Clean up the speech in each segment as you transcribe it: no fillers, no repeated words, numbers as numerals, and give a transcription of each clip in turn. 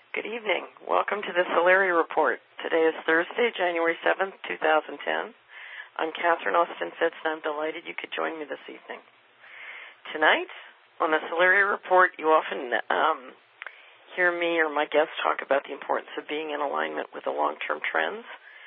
Good evening. Welcome to the Solari Report. Today is Thursday, January 7th, 2010. I'm Catherine Austin Fitz, and I'm delighted you could join me this evening. Tonight, on the Solari Report, you often hear me or my guests talk about the importance of being in alignment with the long-term trends.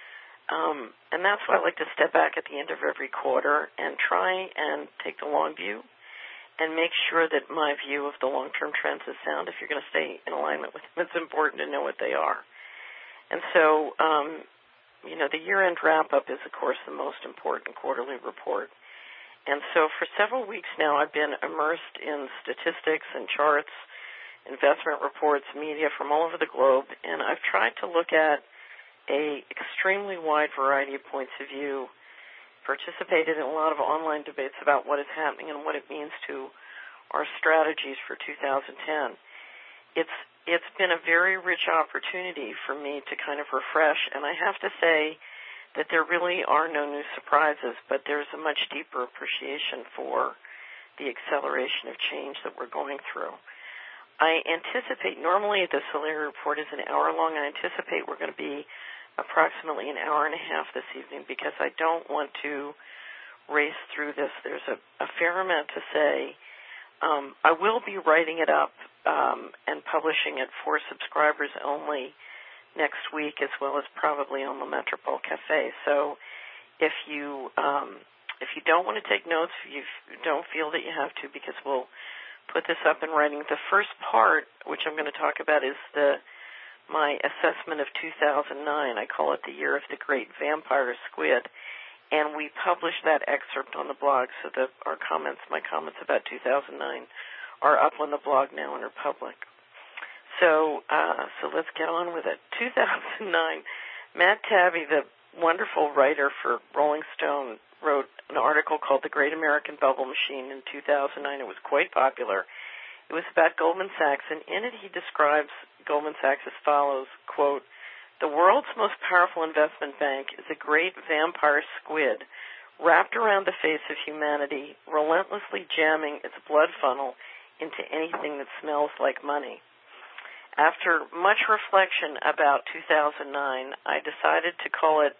And that's why I like to step back at the end of every quarter and try and take the long view and make sure that my view of the long-term trends is sound. If you're going to stay in alignment with them, it's important to know what they are. And so, the year-end wrap-up is, of course, the most important quarterly report. And so for several weeks now, I've been immersed in statistics and charts, investment reports, media from all over the globe, and I've tried to look at an extremely wide variety of points of view, participated in a lot of online debates about what is happening and what it means to our strategies for 2010. It's been a very rich opportunity for me to kind of refresh, and I have to say that there really are no new surprises, but there's a much deeper appreciation for the acceleration of change that we're going through. I anticipate, normally the Solari Report is an hour long. I anticipate we're going to be approximately an hour and a half this evening because I don't want to race through this. There's a fair amount to say. I will be writing it up and publishing it for subscribers only next week, as well as probably on the Metropole Cafe. So if you don't want to take notes, if you don't feel that you have to, because we'll put this up in writing. The first part, which I'm going to talk about, is my assessment of 2009. I call it the year of the great vampire squid, and we published that excerpt on the blog so that my comments about 2009 are up on the blog now and are public. So let's get on with it. 2009, Matt Taibbi, the wonderful writer for Rolling Stone, wrote an article called The Great American Bubble Machine in 2009. It was quite popular. It was about Goldman Sachs, and in it he describes Goldman Sachs as follows, quote, "The world's most powerful investment bank is a great vampire squid wrapped around the face of humanity, relentlessly jamming its blood funnel into anything that smells like money." After much reflection about 2009, I decided to call it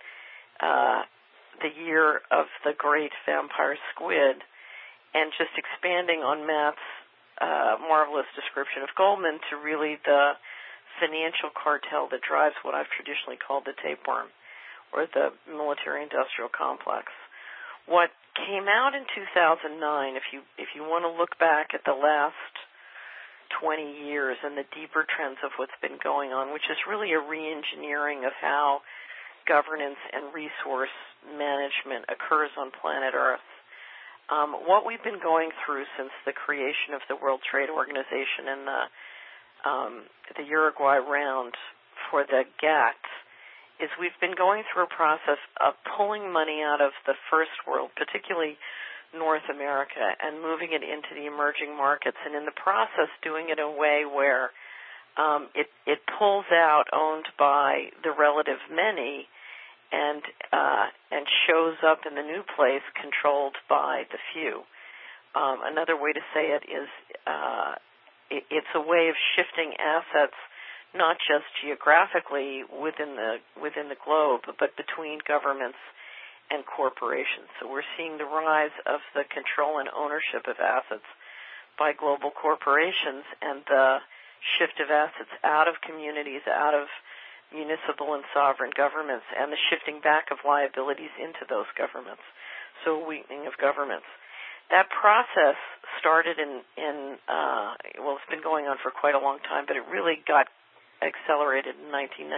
the year of the great vampire squid, and just expanding on Matt's marvelous description of Goldman to really the financial cartel that drives what I've traditionally called the tapeworm, or the military-industrial complex. What came out in 2009, if you want to look back at the last 20 years and the deeper trends of what's been going on, which is really a re-engineering of how governance and resource management occurs on planet Earth. What we've been going through since the creation of the World Trade Organization and the Uruguay round for the GATT is we've been going through a process of pulling money out of the first world, particularly North America, and moving it into the emerging markets, and in the process doing it in a way where it pulls out owned by the relative many and shows up in the new place controlled by the few. Another way to say it is it's a way of shifting assets not just geographically within the globe, but between governments and corporations. So we're seeing the rise of the control and ownership of assets by global corporations and the shift of assets out of communities, out of municipal and sovereign governments, and the shifting back of liabilities into those governments, so a weakening of governments. That process started it's been going on for quite a long time, but it really got accelerated in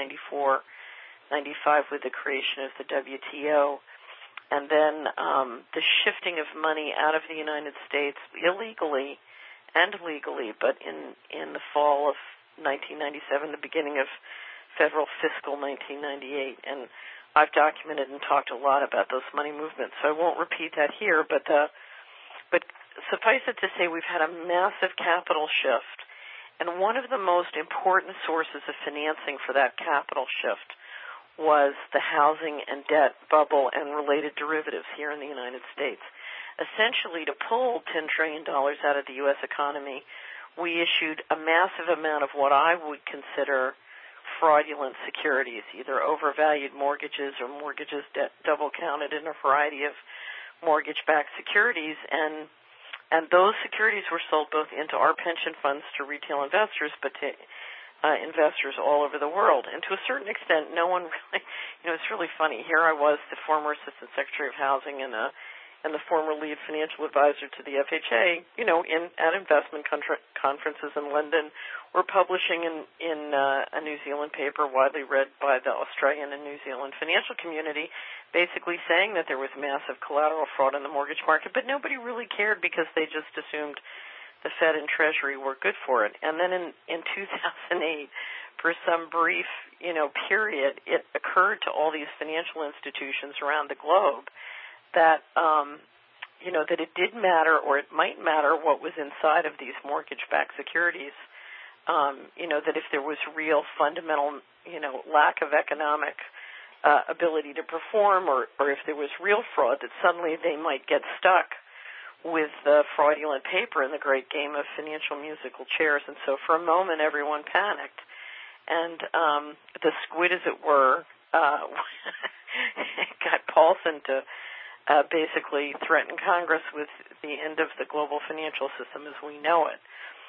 1994-95 with the creation of the WTO, and then the shifting of money out of the United States illegally and legally, but in the fall of 1997, the beginning of federal fiscal 1998, and I've documented and talked a lot about those money movements, so I won't repeat that here, but suffice it to say we've had a massive capital shift, and one of the most important sources of financing for that capital shift was the housing and debt bubble and related derivatives here in the United States. Essentially, to pull $10 trillion out of the U.S. economy we issued a massive amount of what I would consider fraudulent securities, either overvalued mortgages or mortgages double counted in a variety of mortgage-backed securities, and those securities were sold both into our pension funds to retail investors, but to investors all over the world. And to a certain extent, no one really, it's really funny. Here I was, the former Assistant Secretary of Housing and the former lead financial advisor to the FHA, at investment conferences in London. We're publishing in a New Zealand paper widely read by the Australian and New Zealand financial community, basically saying that there was massive collateral fraud in the mortgage market, but nobody really cared because they just assumed the Fed and Treasury were good for it. And then in 2008, for some brief, period, it occurred to all these financial institutions around the globe that, that it did matter, or it might matter, what was inside of these mortgage-backed securities. That if there was real fundamental, lack of economic ability to perform, or if there was real fraud, that suddenly they might get stuck with fraudulent paper in the great game of financial musical chairs. And so for a moment, everyone panicked. And the squid, as it were, got Paulson to basically threaten Congress with the end of the global financial system as we know it.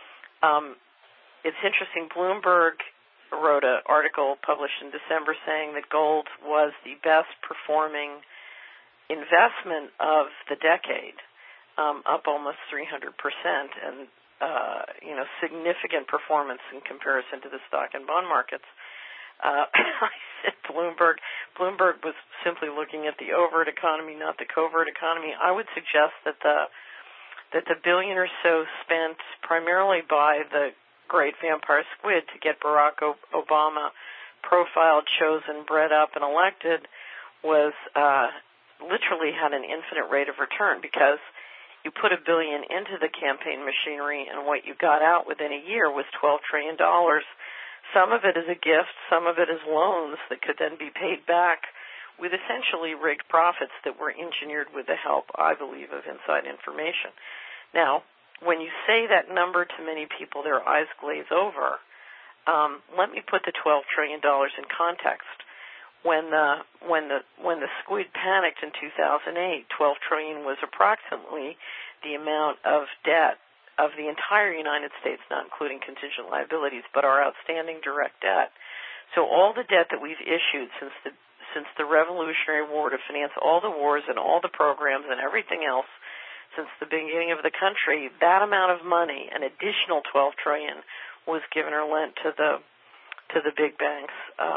It's interesting, Bloomberg wrote an article published in December saying that gold was the best performing investment of the decade, up almost 300%, and significant performance in comparison to the stock and bond markets. I said Bloomberg was simply looking at the overt economy, not the covert economy. I would suggest that the billion or so spent primarily by the great vampire squid to get Barack Obama profiled, chosen, bred up, and elected was literally had an infinite rate of return, because you put $1 billion into the campaign machinery, and what you got out within a year was $12 trillion. Some of it is a gift, some of it is loans that could then be paid back with essentially rigged profits that were engineered with the help, I believe, of inside information. Now, when you say that number to many people, their eyes glaze over. Let me put the $12 trillion in context. When the squid panicked in 2008, $12 trillion was approximately the amount of debt of the entire United States, not including contingent liabilities, but our outstanding direct debt. So all the debt that we've issued since the Revolutionary War to finance all the wars and all the programs and everything else since the beginning of the country, that amount of money, an additional $12 trillion, was given or lent to the big banks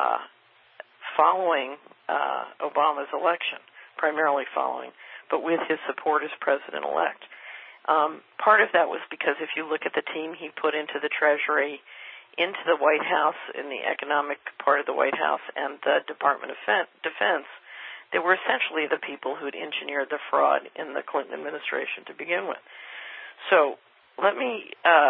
following Obama's election, primarily following, but with his support as president-elect. Part of that was because if you look at the team he put into the Treasury, into the White House, in the economic part of the White House, and the Department of Defense, they were essentially the people who'd engineered the fraud in the Clinton administration to begin with. So let me,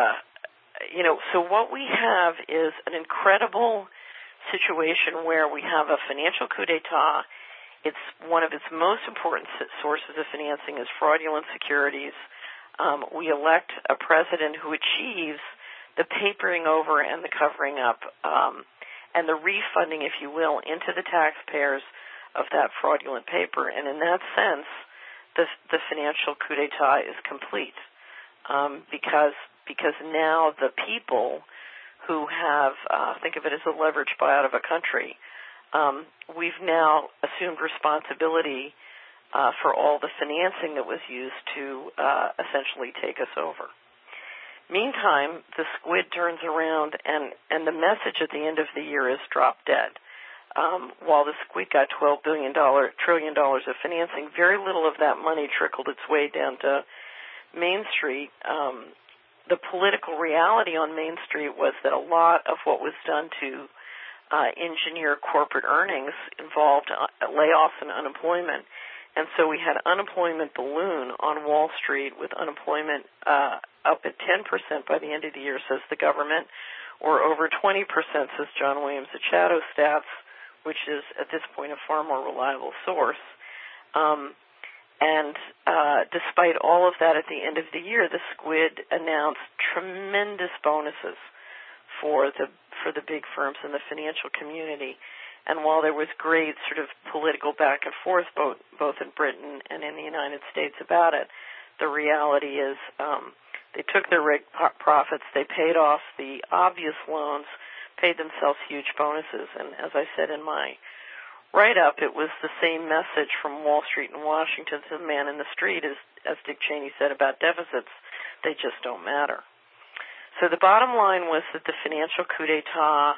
so what we have is an incredible situation where we have a financial coup d'etat. It's one of its most important sources of financing is fraudulent securities. We elect a president who achieves the papering over and the covering up and the refunding, if you will, into the taxpayers of that fraudulent paper. And in that sense, the financial coup d'etat is complete because now the people who have, think of it as a leverage buyout of a country, we've now assumed responsibility for all the financing that was used to essentially take us over. Meantime, the squid turns around, and the message at the end of the year is drop dead. While the squid got $12 trillion of financing, very little of that money trickled its way down to Main Street. The political reality on Main Street was that a lot of what was done to engineer corporate earnings involved layoffs and unemployment. And so we had unemployment balloon on Wall Street, with unemployment up at 10% by the end of the year, says the government, or over 20%, says John Williams at Shadow Stats, which is at this point a far more reliable source. And despite all of that, at the end of the year, the Squid announced tremendous bonuses for the big firms in the financial community. And while there was great sort of political back and forth both in Britain and in the United States about it, the reality is they took their profits, they paid off the obvious loans, paid themselves huge bonuses. And as I said in my write-up, it was the same message from Wall Street and Washington to the man in the street as Dick Cheney said about deficits. They just don't matter. So the bottom line was that the financial coup d'etat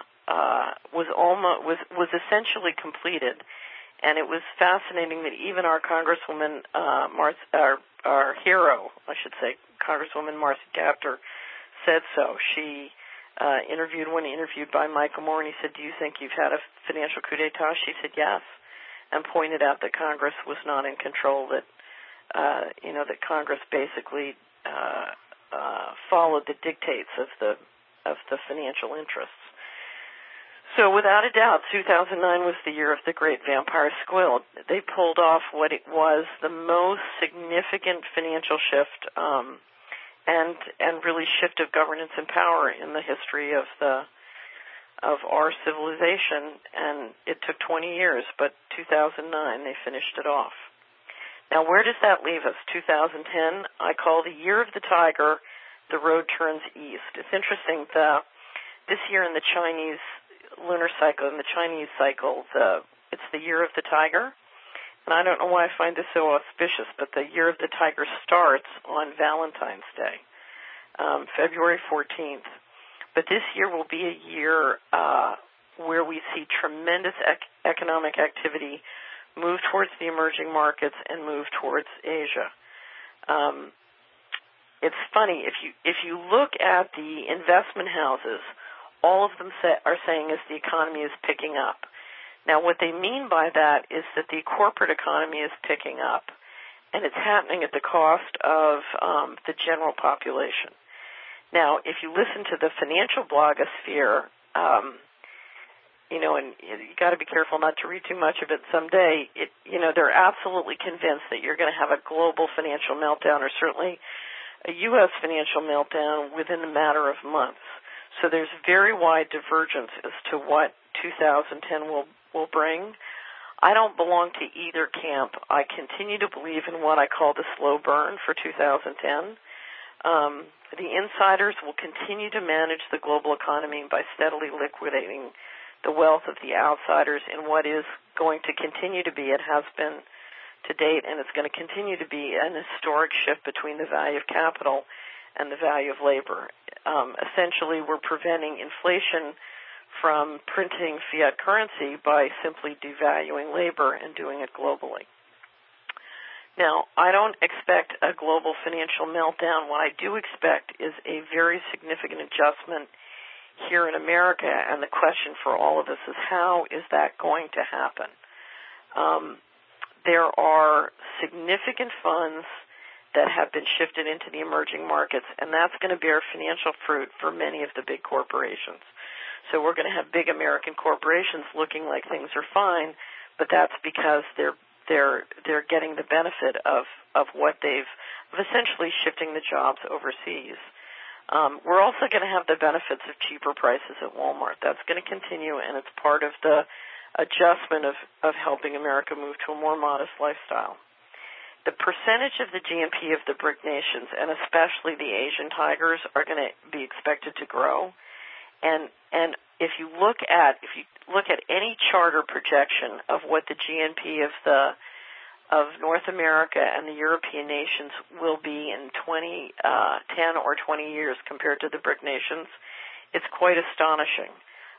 was essentially completed, and it was fascinating that even our Congresswoman, our hero, I should say, Congresswoman Marcy Kaptur, said so. She when interviewed by Michael Moore, and he said, "Do you think you've had a financial coup d'etat?" She said yes, and pointed out that Congress was not in control. That that Congress basically followed the dictates of the financial interests. So without a doubt, 2009 was the year of the Great Vampire Squid. They pulled off what it was the most significant financial shift and really shift of governance and power in the history of our civilization. And it took 20 years, but 2009 they finished it off. Now, where does that leave us? 2010, I call the year of the tiger. The road turns east. It's interesting. This year in the Chinese lunar cycle, in the Chinese cycle, it's the year of the tiger. And I don't know why I find this so auspicious, but the year of the tiger starts on Valentine's Day, February 14th. But this year will be a year where we see tremendous economic activity move towards the emerging markets and move towards Asia. It's funny, if you look at the investment houses, all of them are saying is the economy is picking up. Now, what they mean by that is that the corporate economy is picking up, and it's happening at the cost of the general population. Now, if you listen to the financial blogosphere, and you got to be careful not to read too much of it someday. They're absolutely convinced that you're going to have a global financial meltdown, or certainly a U.S. financial meltdown within a matter of months. So there's very wide divergence as to what 2010 will bring. I don't belong to either camp. I continue to believe in what I call the slow burn for 2010. The insiders will continue to manage the global economy by steadily liquidating the wealth of the outsiders in what is going to continue to be, it has been to date, and it's going to continue to be an historic shift between the value of capital and the value of labor. Essentially, we're preventing inflation from printing fiat currency by simply devaluing labor and doing it globally. Now, I don't expect a global financial meltdown. What I do expect is a very significant adjustment here in America, and the question for all of us is, how is that going to happen? There are significant funds that have been shifted into the emerging markets, and that's going to bear financial fruit for many of the big corporations. So we're going to have big American corporations looking like things are fine, but that's because they're getting the benefit of what of essentially shifting the jobs overseas. We're also going to have the benefits of cheaper prices at Walmart. That's going to continue, and it's part of the adjustment of helping America move to a more modest lifestyle. The percentage of the GNP of the BRIC nations, and especially the Asian tigers, are going to be expected to grow. And if you look at any chart or projection of what the GNP of North America and the European nations will be in 10 or 20 years compared to the BRIC nations, it's quite astonishing.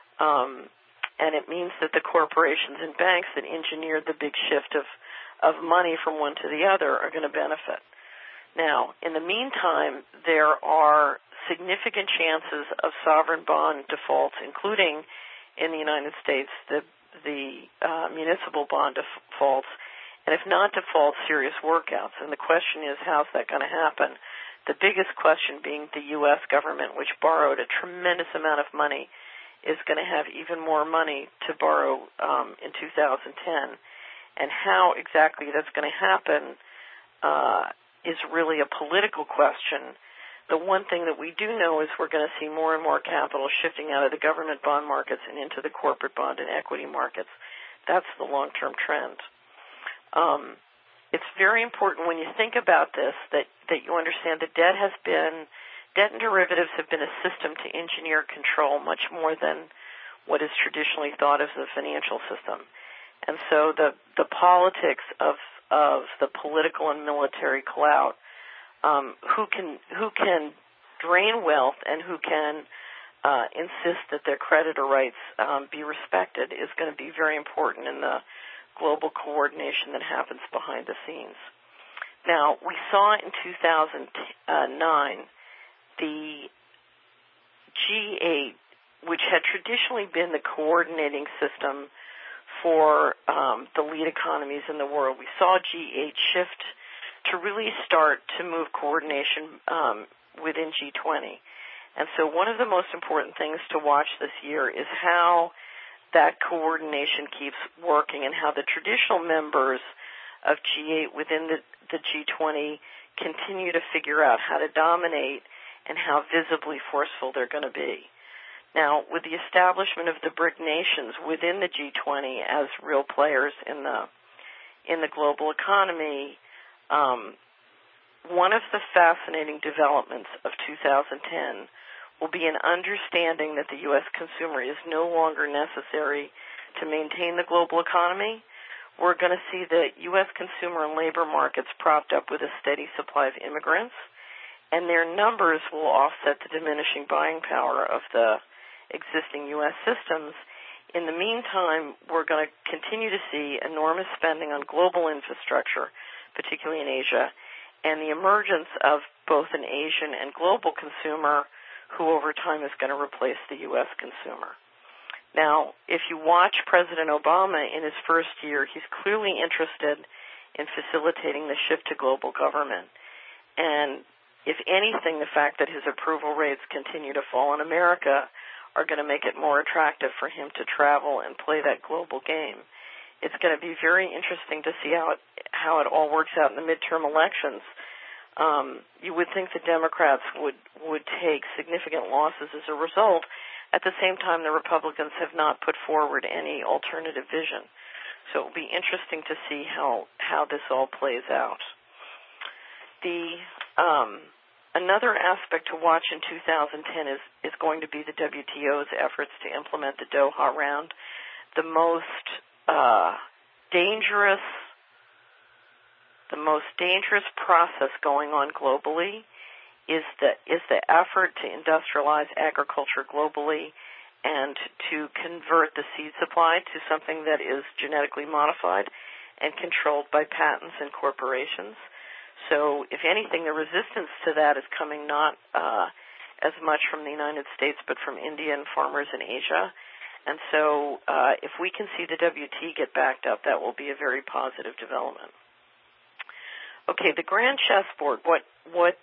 And it means that the corporations and banks that engineered the big shift of money from one to the other are going to benefit. Now, in the meantime, there are significant chances of sovereign bond defaults, including in the United States, the municipal bond defaults, and if not defaults, serious workouts. And the question is, how's that going to happen? The biggest question being the U.S. government, which borrowed a tremendous amount of money, is going to have even more money to borrow in 2010. And how exactly that's going to happen, is really a political question. The one thing that we do know is we're going to see more and more capital shifting out of the government bond markets and into the corporate bond and equity markets. That's the long-term trend. It's very important when you think about this that you understand that debt and derivatives have been a system to engineer control much more than what is traditionally thought of as the financial system. And so the politics of the political and military clout, who can drain wealth and who can insist that their creditor rights be respected, is going to be very important in the global coordination that happens behind the scenes. Now, we saw in 2009 the G8, which had traditionally been the coordinating system for the lead economies in the world. We saw G8 shift to really start to move coordination within G20. And so one of the most important things to watch this year is how that coordination keeps working and how the traditional members of G8 within the G20 continue to figure out how to dominate and how visibly forceful they're going to be. Now, with the establishment of the BRIC nations within the G20 as real players in the global economy, one of the fascinating developments of 2010 will be an understanding that the U.S. consumer is no longer necessary to maintain the global economy. We're going to see the U.S. consumer and labor markets propped up with a steady supply of immigrants, and their numbers will offset the diminishing buying power of the existing U.S. systems. In the meantime, we're going to continue to see enormous spending on global infrastructure, particularly in Asia, and the emergence of both an Asian and global consumer who over time is going to replace the U.S. consumer. Now, if you watch President Obama in his first year, he's clearly interested in facilitating the shift to global government. And if anything, the fact that his approval rates continue to fall in America are going to make it more attractive for him to travel and play that global game. It's going to be very interesting to see how it all works out in the midterm elections. You would think the Democrats would take significant losses as a result. At the same time, the Republicans have not put forward any alternative vision. So it will be interesting to see how this all plays out. Another aspect to watch in 2010 is going to be the WTO's efforts to implement the Doha round. The most dangerous process going on globally is the effort to industrialize agriculture globally and to convert the seed supply to something that is genetically modified and controlled by patents and corporations. So, if anything, the resistance to that is coming not as much from the United States, but from India and farmers in Asia. And so, if we can see the WT get backed up, that will be a very positive development. Okay, the grand chessboard. What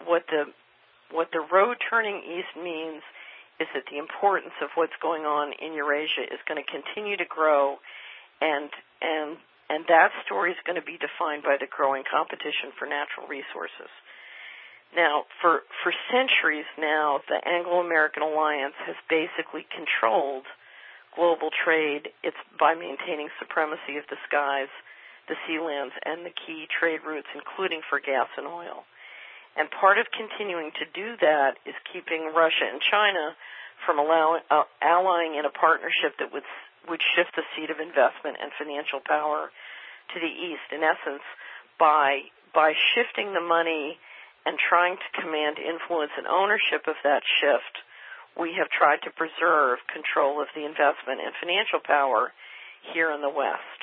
the road turning east means is that the importance of what's going on in Eurasia is going to continue to grow, and that story is going to be defined by the growing competition for natural resources. Now, for centuries now, the Anglo-American alliance has basically controlled global trade. It's by maintaining supremacy of the skies, the sea lands, and the key trade routes, including for gas and oil. And part of continuing to do that is keeping Russia and China from allying in a partnership that would shift the seat of investment and financial power to the east. In essence, by shifting the money and trying to command influence and ownership of that shift, we have tried to preserve control of the investment and financial power here in the West.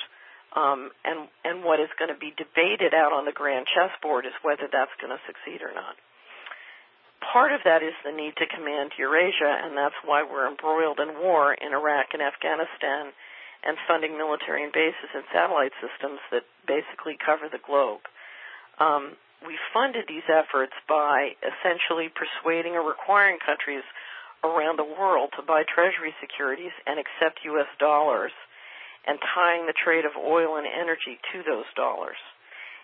And what is going to be debated out on the grand chessboard is whether that's going to succeed or not. Part of that is the need to command Eurasia, and that's why we're embroiled in war in Iraq and Afghanistan and funding military and bases and satellite systems that basically cover the globe. We funded these efforts by essentially persuading or requiring countries around the world to buy Treasury securities and accept U.S. dollars and tying the trade of oil and energy to those dollars.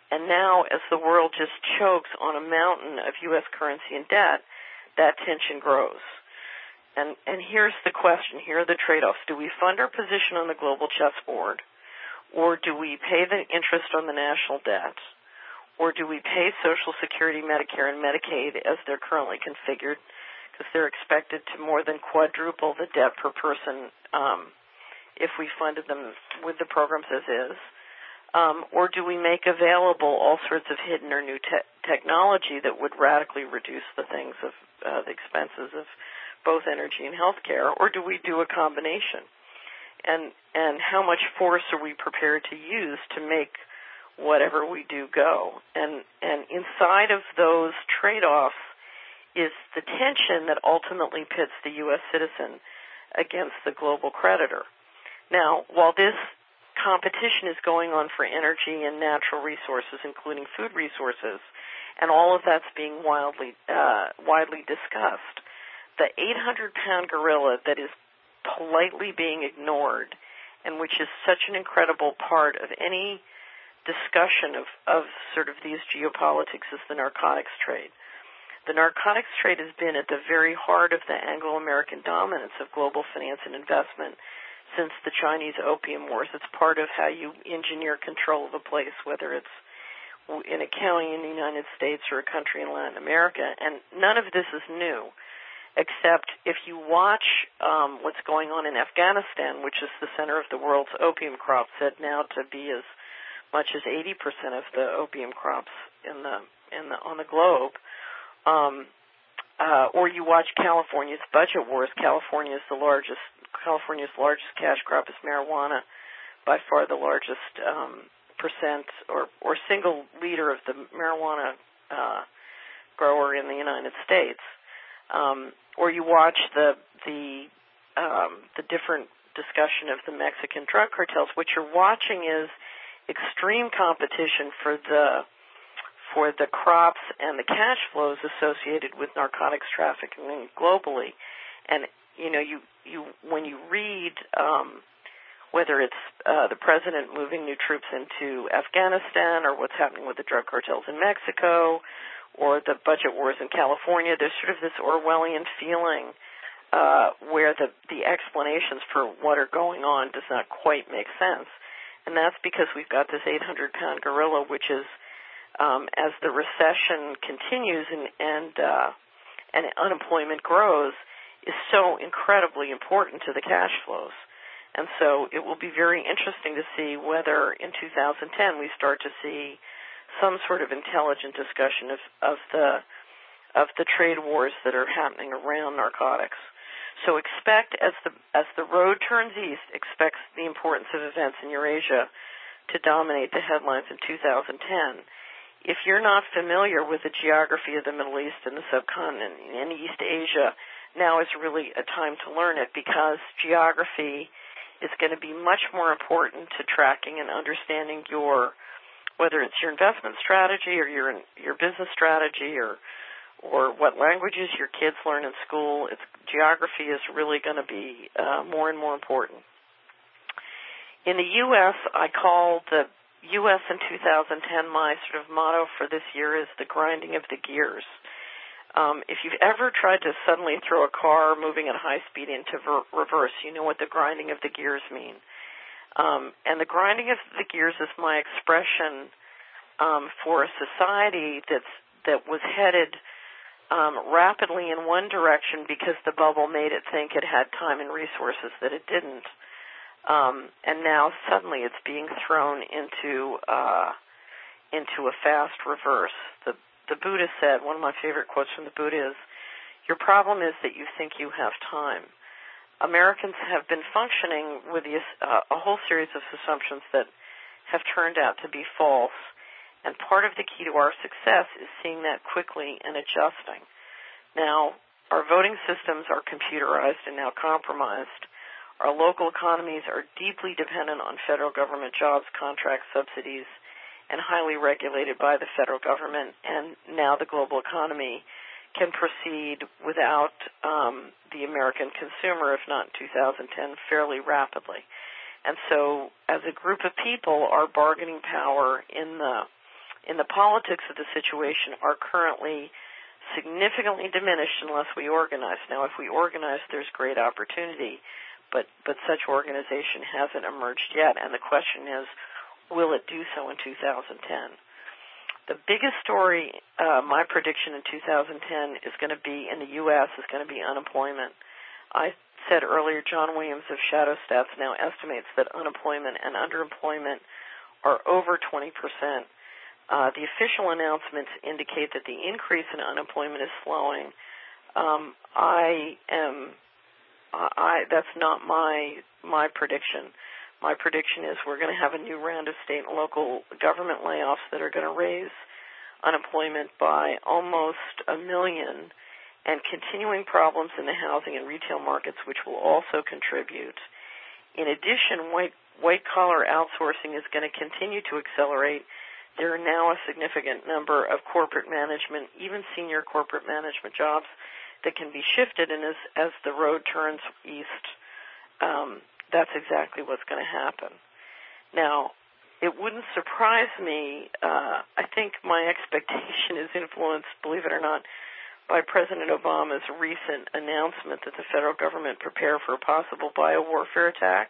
And now, as the world just chokes on a mountain of U.S. currency and debt, that tension grows. And here's the question, here are the trade-offs. Do we fund our position on the global chessboard, or do we pay the interest on the national debt, or do we pay Social Security, Medicare, and Medicaid as they're currently configured, because they're expected to more than quadruple the debt per person if we funded them with the programs as is? Or do we make available all sorts of hidden or new technology that would radically reduce the things of the expenses of both energy and healthcare, or do we do a combination? And how much force are we prepared to use to make whatever we do go? And inside of those trade-offs is the tension that ultimately pits the U.S. citizen against the global creditor. Now, while this competition is going on for energy and natural resources, including food resources, and all of that's being widely discussed, the 800-pound gorilla that is politely being ignored, and which is such an incredible part of any discussion of sort of these geopolitics, is the narcotics trade. The narcotics trade has been at the very heart of the Anglo-American dominance of global finance and investment since the Chinese Opium Wars. It's part of how you engineer control of a place, whether it's in a county in the United States or a country in Latin America. And none of this is new, except if you watch what's going on in Afghanistan, which is the center of the world's opium crop, said now to be as much as 80% of the opium crops on the globe, or you watch California's budget wars. California's largest cash crop is marijuana, by far the largest percent or single leader of the marijuana grower in the United States. Or you watch the different discussion of the Mexican drug cartels. What you're watching is extreme competition for the crops and the cash flows associated with narcotics trafficking globally. And you when you read whether it's the president moving new troops into Afghanistan, or what's happening with the drug cartels in Mexico, or the budget wars in California, there's sort of this Orwellian feeling where the explanations for what are going on does not quite make sense. And that's because we've got this 800-pound gorilla, which is, as the recession continues and unemployment grows, is so incredibly important to the cash flows. And so it will be very interesting to see whether in 2010 we start to see some sort of intelligent discussion of the trade wars that are happening around narcotics. So expect, as the road turns east, expect the importance of events in Eurasia to dominate the headlines in 2010. If you're not familiar with the geography of the Middle East and the subcontinent and East Asia, now is really a time to learn it, because geography is going to be much more important to tracking and understanding whether it's your investment strategy or your business strategy or what languages your kids learn in school. Geography is really going to be more and more important. In the U.S., I call the U.S. in 2010, my sort of motto for this year is the grinding of the gears. If you've ever tried to suddenly throw a car moving at high speed into reverse, you know what the grinding of the gears mean. And the grinding of the gears is my expression for a society that was headed rapidly in one direction because the bubble made it think it had time and resources that it didn't. And now suddenly it's being thrown into a fast reverse. The Buddha said, one of my favorite quotes from the Buddha is, "Your problem is that you think you have time." Americans have been functioning with a whole series of assumptions that have turned out to be false, and part of the key to our success is seeing that quickly and adjusting. Now, our voting systems are computerized and now compromised. Our local economies are deeply dependent on federal government jobs, contracts, subsidies, and highly regulated by the federal government, and now the global economy can proceed without the American consumer, if not in 2010, fairly rapidly. And so, as a group of people, our bargaining power in in the politics of the situation are currently significantly diminished unless we organize. Now, if we organize, there's great opportunity, but such organization hasn't emerged yet, and the question is, will it do so in 2010? The biggest story, my prediction in 2010 is going to be in the U.S. is going to be unemployment. I said earlier, John Williams of Shadow Stats now estimates that unemployment and underemployment are over 20%. The official announcements indicate that the increase in unemployment is slowing. That's not my prediction. My prediction is we're going to have a new round of state and local government layoffs that are going to raise unemployment by almost 1 million, and continuing problems in the housing and retail markets, which will also contribute. In addition, white-collar outsourcing is going to continue to accelerate. There are now a significant number of corporate management, even senior corporate management jobs, that can be shifted, and as the road turns east, that's exactly what's going to happen. Now, it wouldn't surprise me, I think my expectation is influenced, believe it or not, by President Obama's recent announcement that the federal government prepare for a possible biowarfare attack.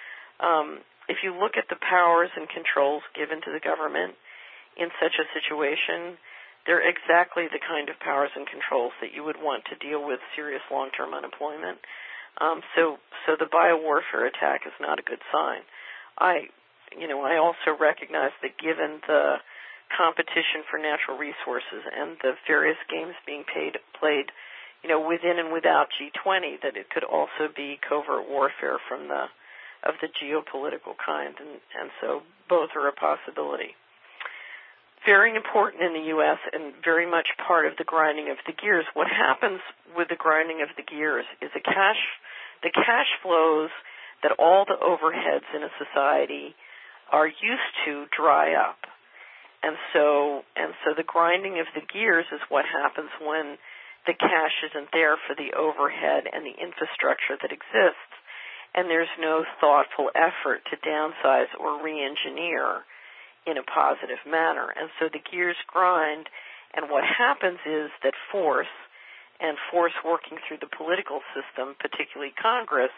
If you look at the powers and controls given to the government in such a situation, they're exactly the kind of powers and controls that you would want to deal with serious long-term unemployment. So the biowarfare attack is not a good sign. I also recognize that given the competition for natural resources and the various games being played, within and without G20, that it could also be covert warfare of the geopolitical kind, and so both are a possibility. Very important in the U.S. and very much part of the grinding of the gears. What happens with the grinding of the gears is the cash flows that all the overheads in a society are used to dry up. And so the grinding of the gears is what happens when the cash isn't there for the overhead and the infrastructure that exists, and there's no thoughtful effort to downsize or re-engineer in a positive manner. And so the gears grind, and what happens is that force working through the political system, particularly Congress,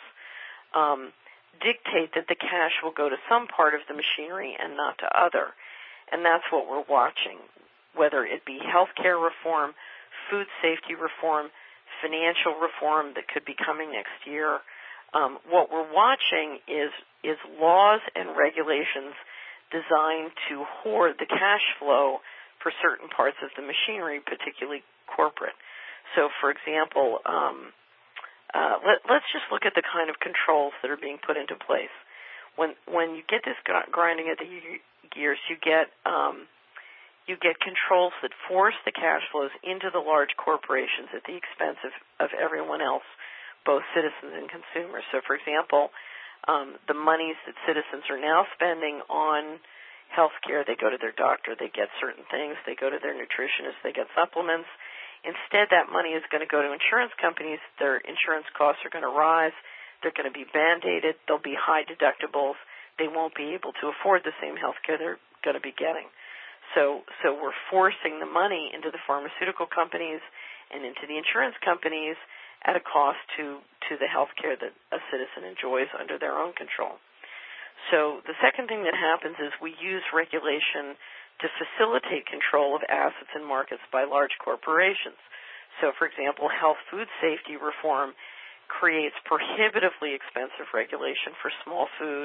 dictate that the cash will go to some part of the machinery and not to other. And that's what we're watching, whether it be health care reform, food safety reform, financial reform that could be coming next year. What we're watching is laws and regulations designed to hoard the cash flow for certain parts of the machinery, particularly corporate. So, for example, let's just look at the kind of controls that are being put into place. When you get this grinding of the gears, you get controls that force the cash flows into the large corporations at the expense of everyone else, both citizens and consumers. So, for example, the monies that citizens are now spending on health care, they go to their doctor, they get certain things, they go to their nutritionist, they get supplements. Instead, that money is going to go to insurance companies. Their insurance costs are going to rise. They're going to be band-aided. There'll be high deductibles. They won't be able to afford the same health care they're going to be getting. So we're forcing the money into the pharmaceutical companies and into the insurance companies at a cost to the health care that a citizen enjoys under their own control. So the second thing that happens is we use regulation to facilitate control of assets and markets by large corporations. So, for example, health food safety reform creates prohibitively expensive regulation for small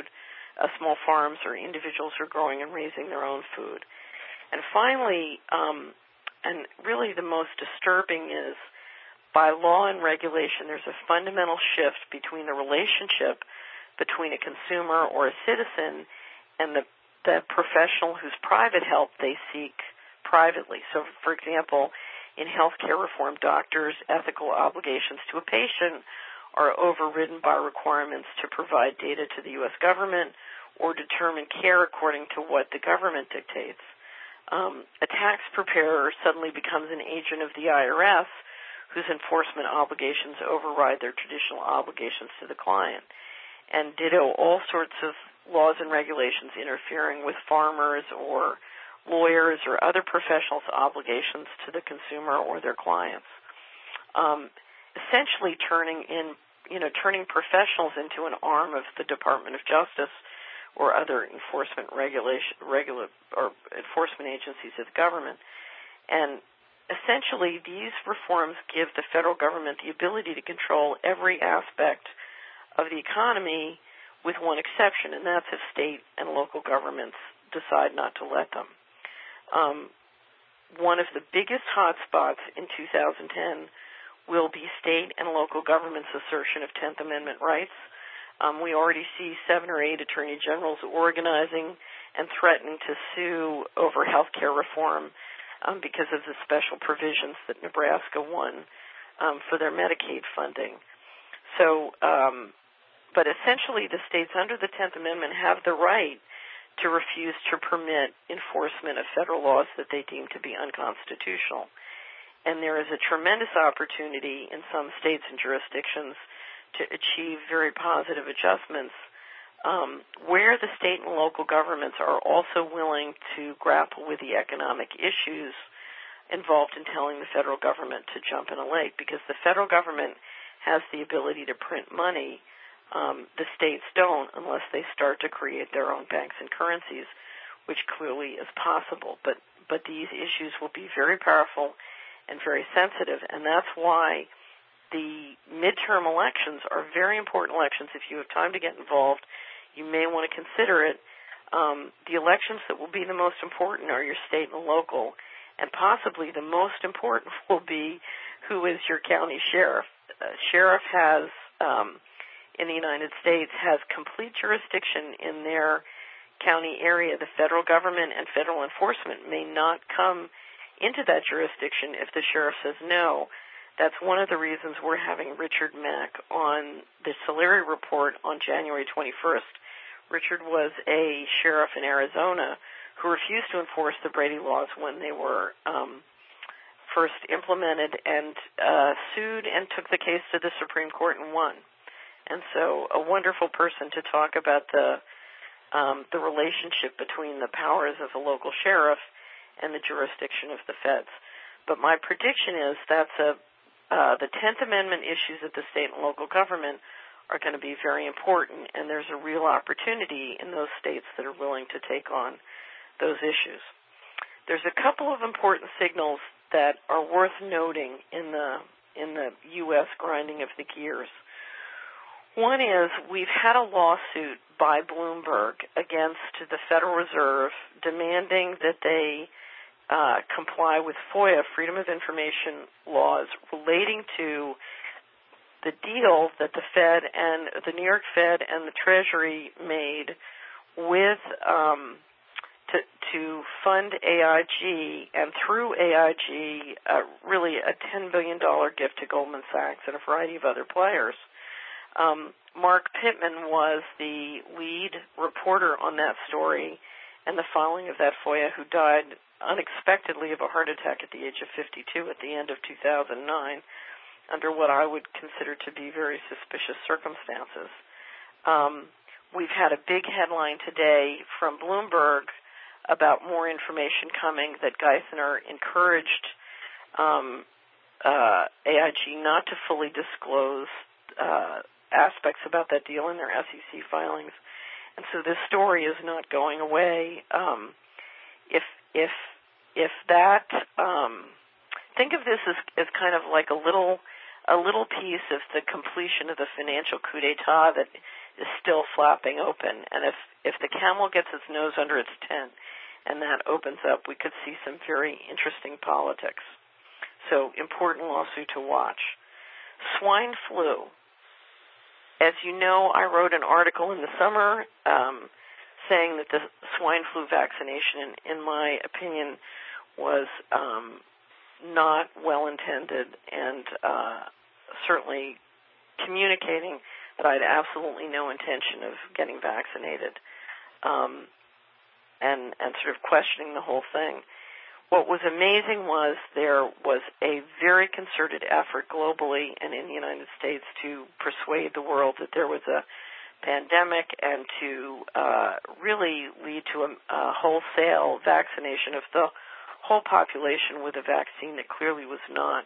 farms or individuals who are growing and raising their own food. And finally, and really the most disturbing is, by law and regulation, there's a fundamental shift between the relationship between a consumer or a citizen and the professional whose private help they seek privately. So, for example, in healthcare reform, doctors' ethical obligations to a patient are overridden by requirements to provide data to the U.S. government or determine care according to what the government dictates. A tax preparer suddenly becomes an agent of the IRS whose enforcement obligations override their traditional obligations to the client. And ditto, all sorts of laws and regulations interfering with farmers or lawyers, or other professionals' obligations to the consumer or their clients. Essentially turning professionals into an arm of the Department of Justice or other enforcement enforcement agencies of the government. And essentially, these reforms give the federal government the ability to control every aspect of the economy with one exception, and that's if state and local governments decide not to let them. One of the biggest hotspots in 2010 will be state and local governments' assertion of 10th Amendment rights. We already see 7 or 8 attorney generals organizing and threatening to sue over health care reform because of the special provisions that Nebraska won for their Medicaid funding. So, but essentially the states under the 10th Amendment have the right to refuse to permit enforcement of federal laws that they deem to be unconstitutional. And there is a tremendous opportunity in some states and jurisdictions to achieve very positive adjustments where the state and local governments are also willing to grapple with the economic issues involved in telling the federal government to jump in a lake, because the federal government has the ability to print money. The states don't unless they start to create their own banks and currencies, which clearly is possible. But these issues will be very powerful and very sensitive, and that's why the midterm elections are very important elections. If you have time to get involved, you may want to consider it. The elections that will be the most important are your state and local, and possibly the most important will be who is your county sheriff. Sheriff has, in the United States, has complete jurisdiction in their county area. The federal government and federal enforcement may not come into that jurisdiction if the sheriff says no. That's one of the reasons we're having Richard Mack on the Solari Report on January 21st. Richard was a sheriff in Arizona who refused to enforce the Brady laws when they were first implemented, and sued and took the case to the Supreme Court and won. And so a wonderful person to talk about the relationship between the powers of the local sheriff and the jurisdiction of the feds. But my prediction is that's the 10th Amendment issues at the state and local government are going to be very important, and there's a real opportunity in those states that are willing to take on those issues. There's a couple of important signals that are worth noting in the U.S. grinding of the gears. One is we've had a lawsuit by Bloomberg against the Federal Reserve demanding that they comply with FOIA, Freedom of Information laws, relating to the deal that the Fed and the New York Fed and the Treasury made with to fund AIG, and through AIG, really a $10 billion gift to Goldman Sachs and a variety of other players. Mark Pittman was the lead reporter on that story and the filing of that FOIA, who died unexpectedly of a heart attack at the age of 52 at the end of 2009 under what I would consider to be very suspicious circumstances. We've had a big headline today from Bloomberg about more information coming, that Geithner encouraged AIG not to fully disclose aspects about that deal in their SEC filings. And so this story is not going away. If that, think of this as kind of like a little piece of the completion of the financial coup d'etat that is still flapping open. And if the camel gets its nose under its tent and that opens up, we could see some very interesting politics. So important lawsuit to watch. Swine flu. As you know, I wrote an article in the summer saying that the swine flu vaccination, in my opinion, was not well intended, and certainly communicating that I had absolutely no intention of getting vaccinated, and sort of questioning the whole thing. What was amazing was there was a very concerted effort globally and in the United States to persuade the world that there was a pandemic and to really lead to a wholesale vaccination of the whole population with a vaccine that clearly was not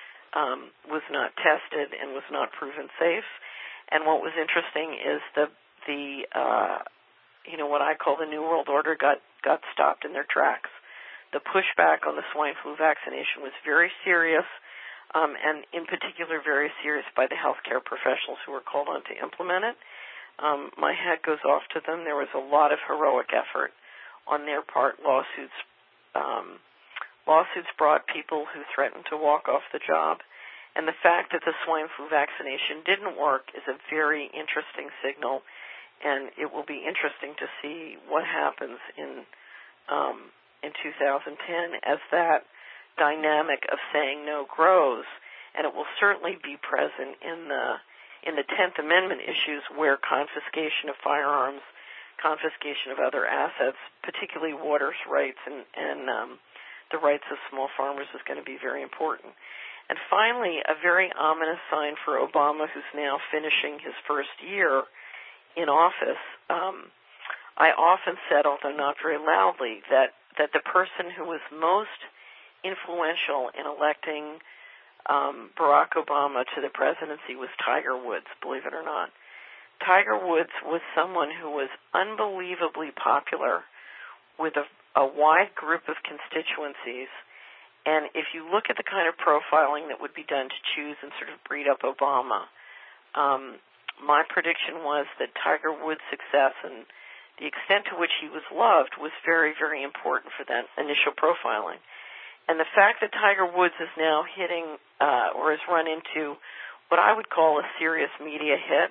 tested and was not proven safe. And what was interesting is the what I call the New World Order got stopped in their tracks. The pushback on the swine flu vaccination was very serious, and in particular very serious by the healthcare professionals who were called on to implement it. My hat goes off to them. There was a lot of heroic effort on their part. Lawsuits brought people who threatened to walk off the job. And the fact that the swine flu vaccination didn't work is a very interesting signal, and it will be interesting to see what happens in 2010 as that dynamic of saying no grows, and it will certainly be present in the 10th Amendment issues where confiscation of firearms, confiscation of other assets, particularly waters rights and the rights of small farmers is going to be very important. And finally, a very ominous sign for Obama, who's now finishing his first year in office. I often said, although not very loudly, that the person who was most influential in electing Barack Obama to the presidency was Tiger Woods, believe it or not. Tiger Woods was someone who was unbelievably popular with a wide group of constituencies. And if you look at the kind of profiling that would be done to choose and sort of breed up Obama, my prediction was that Tiger Woods' success and the extent to which he was loved was very, very important for that initial profiling. And the fact that Tiger Woods is now hitting or has run into what I would call a serious media hit,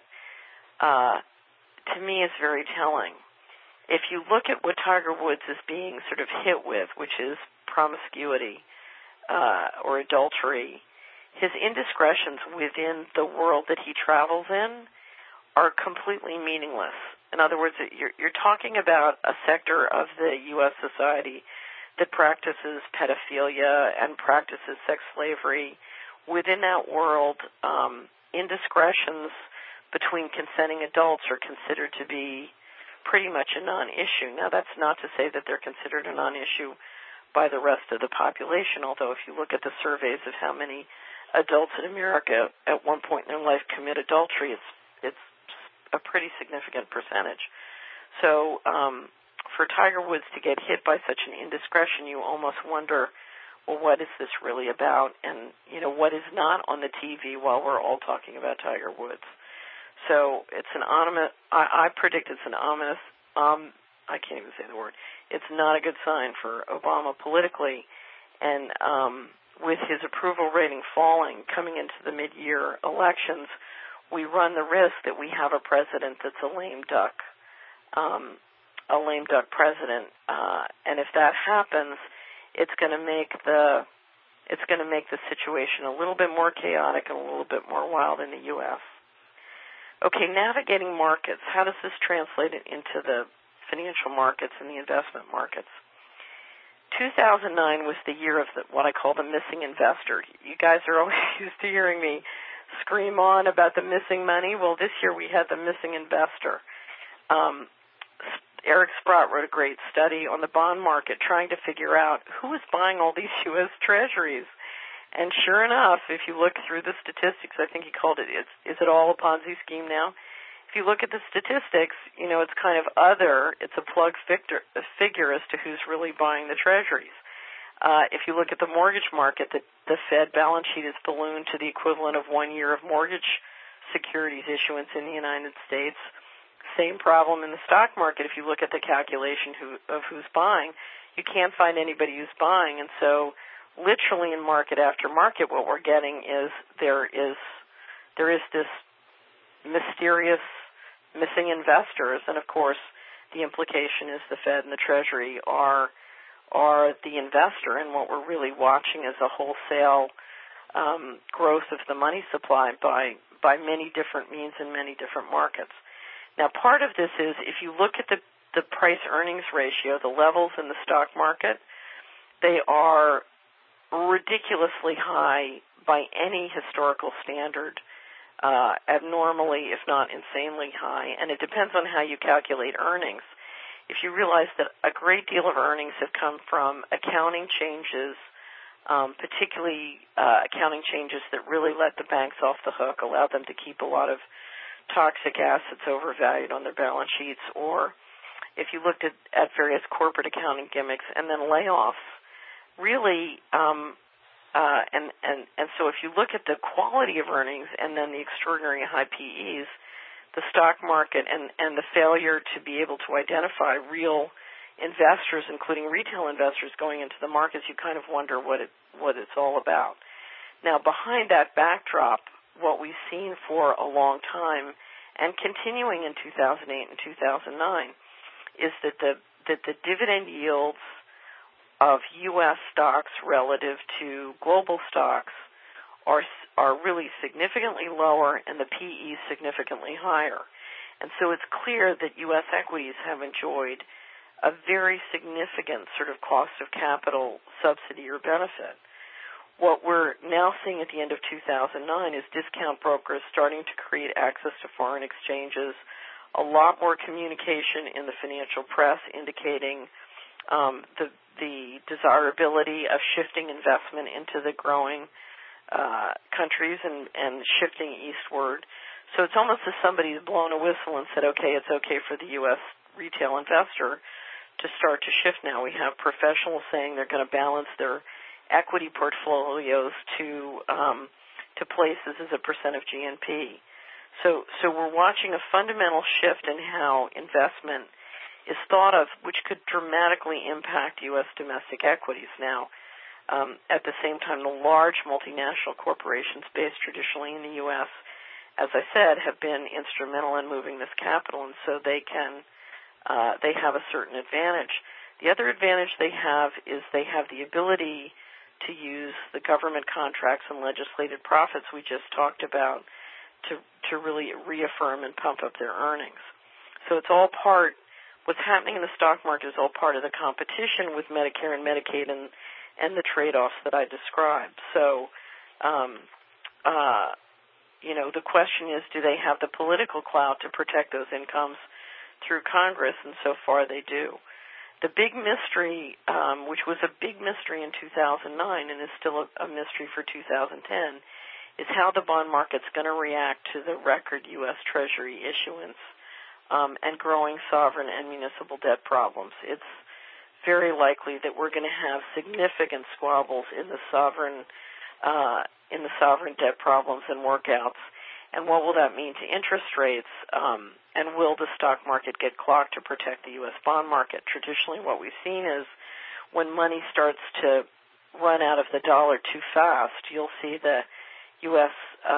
to me is very telling. If you look at what Tiger Woods is being sort of hit with, which is promiscuity or adultery, his indiscretions within the world that he travels in are completely meaningless. In other words, you're talking about a sector of the U.S. society that practices pedophilia and practices sex slavery. Within that world, indiscretions between consenting adults are considered to be pretty much a non-issue. Now, that's not to say that they're considered a non-issue by the rest of the population, although if you look at the surveys of how many adults in America at one point in their life commit adultery, it's a pretty significant percentage. So for Tiger Woods to get hit by such an indiscretion, you almost wonder, well, what is this really about? And, what is not on the TV while we're all talking about Tiger Woods? So it's an ominous, I predict it's an ominous, I can't even say the word. It's not a good sign for Obama politically. And with his approval rating falling coming into the mid-year elections, we run the risk that we have a president that's a lame duck president. And if that happens, it's going to make the situation a little bit more chaotic and a little bit more wild in the U.S. Okay, navigating markets. How does this translate into the financial markets and the investment markets? 2009 was the year of what I call the missing investor. You guys are always used to hearing me scream on about the missing money. Well, this year we had the missing investor. Eric Sprott wrote a great study on the bond market trying to figure out who was buying all these U.S. treasuries. And sure enough, if you look through the statistics, I think he called it, is it all a Ponzi scheme now? If you look at the statistics, it's kind of other. It's a plug figure as to who's really buying the treasuries. If you look at the mortgage market, the Fed balance sheet is ballooned to the equivalent of 1 year of mortgage securities issuance in the United States. Same problem in the stock market. If you look at the calculation of who's buying, you can't find anybody who's buying. And so literally in market after market, what we're getting is there is this mysterious missing investors, and of course the implication is the Fed and the Treasury are the investor, and what we're really watching is a wholesale growth of the money supply by many different means in many different markets. Now, part of this is if you look at the price-earnings ratio, the levels in the stock market, they are ridiculously high by any historical standard. abnormally, if not insanely high, and it depends on how you calculate earnings. If you realize that a great deal of earnings have come from accounting changes, particularly accounting changes that really let the banks off the hook, allow them to keep a lot of toxic assets overvalued on their balance sheets, or if you looked at various corporate accounting gimmicks and then layoffs, really, and so if you look at the quality of earnings and then the extraordinary high PEs, the stock market and the failure to be able to identify real investors, including retail investors going into the markets, you kind of wonder what it's all about. Now, behind that backdrop, what we've seen for a long time and continuing in 2008 and 2009 is that the dividend yields of U.S. stocks relative to global stocks are really significantly lower and the PE significantly higher. And so it's clear that U.S. equities have enjoyed a very significant sort of cost of capital subsidy or benefit. What we're now seeing at the end of 2009 is discount brokers starting to create access to foreign exchanges, a lot more communication in the financial press indicating the desirability of shifting investment into the growing countries and shifting eastward. So it's almost as somebody's blown a whistle and said, okay, it's okay for the U.S. retail investor to start to shift now. We have professionals saying they're going to balance their equity portfolios to places as a percent of GNP. So we're watching a fundamental shift in how investment is thought of, which could dramatically impact U.S. domestic equities. Now, at the same time, the large multinational corporations based traditionally in the U.S., as I said, have been instrumental in moving this capital, and so they have a certain advantage. The other advantage they have is they have the ability to use the government contracts and legislated profits we just talked about to really reaffirm and pump up their earnings. So it's all part, what's happening in the stock market is all part of the competition with Medicare and Medicaid and the trade-offs that I described. So, the question is, do they have the political clout to protect those incomes through Congress? And so far they do. The big mystery, which was a big mystery in 2009 and is still a mystery for 2010, is how the bond market's going to react to the record U.S. Treasury issuance and growing sovereign and municipal debt problems. It's very likely that we're going to have significant squabbles in the sovereign debt problems and workouts. And what will that mean to interest rates? And will the stock market get clocked to protect the U.S. bond market? Traditionally, what we've seen is when money starts to run out of the dollar too fast, you'll see the U.S.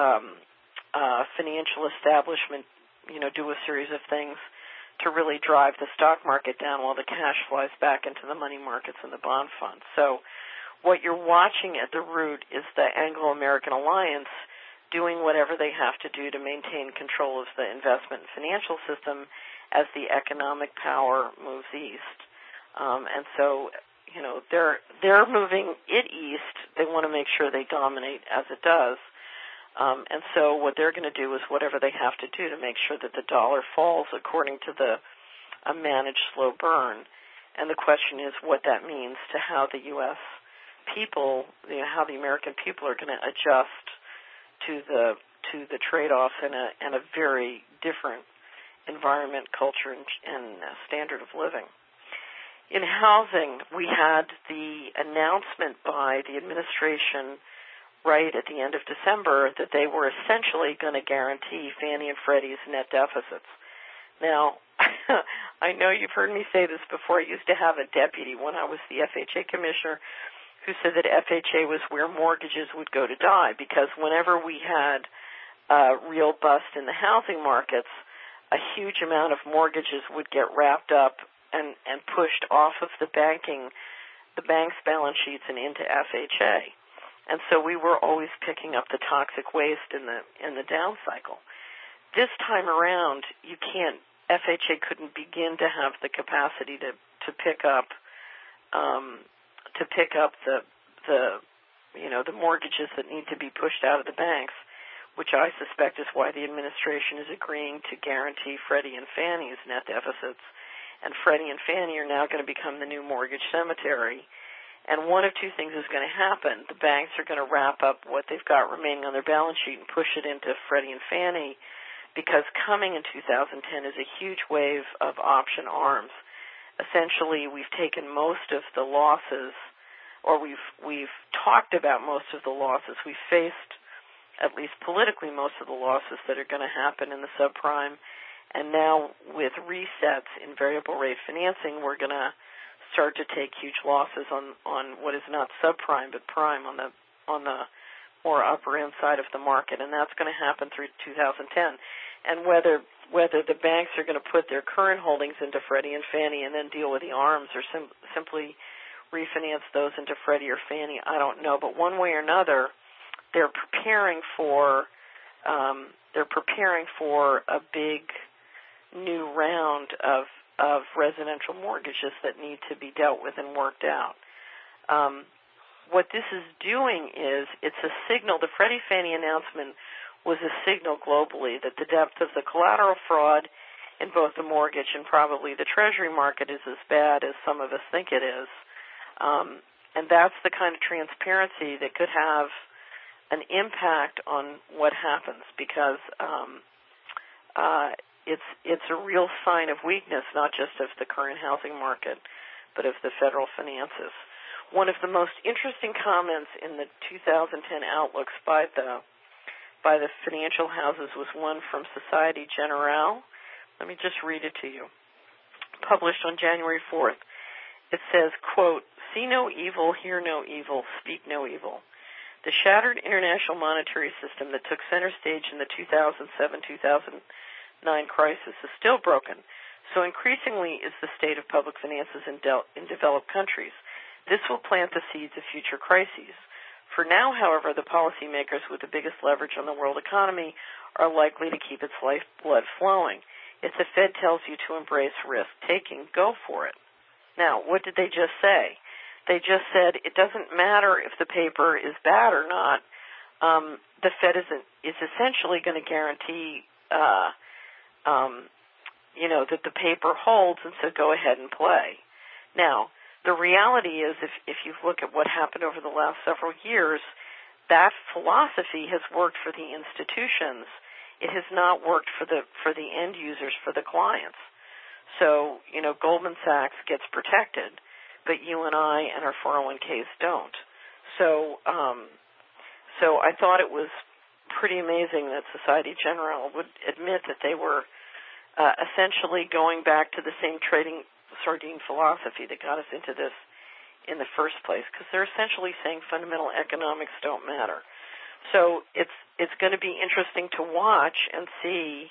Financial establishment, do a series of things to really drive the stock market down while the cash flies back into the money markets and the bond funds. So what you're watching at the root is the Anglo-American alliance doing whatever they have to do to maintain control of the investment and financial system as the economic power moves east. And so, they're moving it east. They want to make sure they dominate as it does. And so what they're going to do is whatever they have to do to make sure that the dollar falls according to a managed slow burn. And the question is what that means to how the U.S. people, how the American people are going to adjust to the trade-offs in a very different environment, culture, and standard of living. In housing, we had the announcement by the administration right at the end of December that they were essentially going to guarantee Fannie and Freddie's net deficits. Now, I know you've heard me say this before. I used to have a deputy when I was the FHA commissioner who said that FHA was where mortgages would go to die, because whenever we had a real bust in the housing markets, a huge amount of mortgages would get wrapped up and pushed off of the bank's balance sheets and into FHA. And so we were always picking up the toxic waste in the down cycle. This time around, FHA couldn't begin to have the capacity to pick up the mortgages that need to be pushed out of the banks which I suspect is why the administration is agreeing to guarantee Freddie and Fannie's net deficits. And Freddie and Fannie are now going to become the new mortgage cemetery. And one of two things is going to happen. The banks are going to wrap up what they've got remaining on their balance sheet and push it into Freddie and Fannie, because coming in 2010 is a huge wave of option arms. Essentially, we've taken most of the losses, or we've talked about most of the losses. We've faced, at least politically, most of the losses that are going to happen in the subprime. And now with resets in variable rate financing, we're going to start to take huge losses on what is not subprime but prime on the more upper end side of the market, and that's going to happen through 2010. And whether the banks are going to put their current holdings into Freddie and Fannie and then deal with the arms, or simply refinance those into Freddie or Fannie, I don't know. But one way or another, they're preparing for a big new round of residential mortgages that need to be dealt with and worked out. What this is doing is it's a signal. The Freddie Fannie announcement was a signal globally that the depth of the collateral fraud in both the mortgage and probably the Treasury market is as bad as some of us think it is. And that's the kind of transparency that could have an impact on what happens, because it's a real sign of weakness, not just of the current housing market, but of the federal finances. One of the most interesting comments in the 2010 outlooks by the financial houses was one from Societe Generale. Let me just read it to you. Published on January 4th. It says, quote, "See no evil, hear no evil, speak no evil. The shattered international monetary system that took center stage in the 2007-2009 crisis is still broken, so increasingly is the state of public finances in developed countries. This will plant the seeds of future crises. For now, however, the policymakers with the biggest leverage on the world economy are likely to keep its lifeblood flowing. If the Fed tells you to embrace risk-taking, go for it." Now, what did they just say? They just said it doesn't matter if the paper is bad or not. The Fed is essentially going to guarantee that the paper holds, and so go ahead and play. Now, the reality is, if you look at what happened over the last several years, that philosophy has worked for the institutions. It has not worked for the end users, for the clients. So, Goldman Sachs gets protected, but you and I and our 401ks don't. So I thought it was pretty amazing that Societe Generale would admit that they were essentially going back to the same trading sardine philosophy that got us into this in the first place, because they're essentially saying fundamental economics don't matter. So it's going to be interesting to watch and see,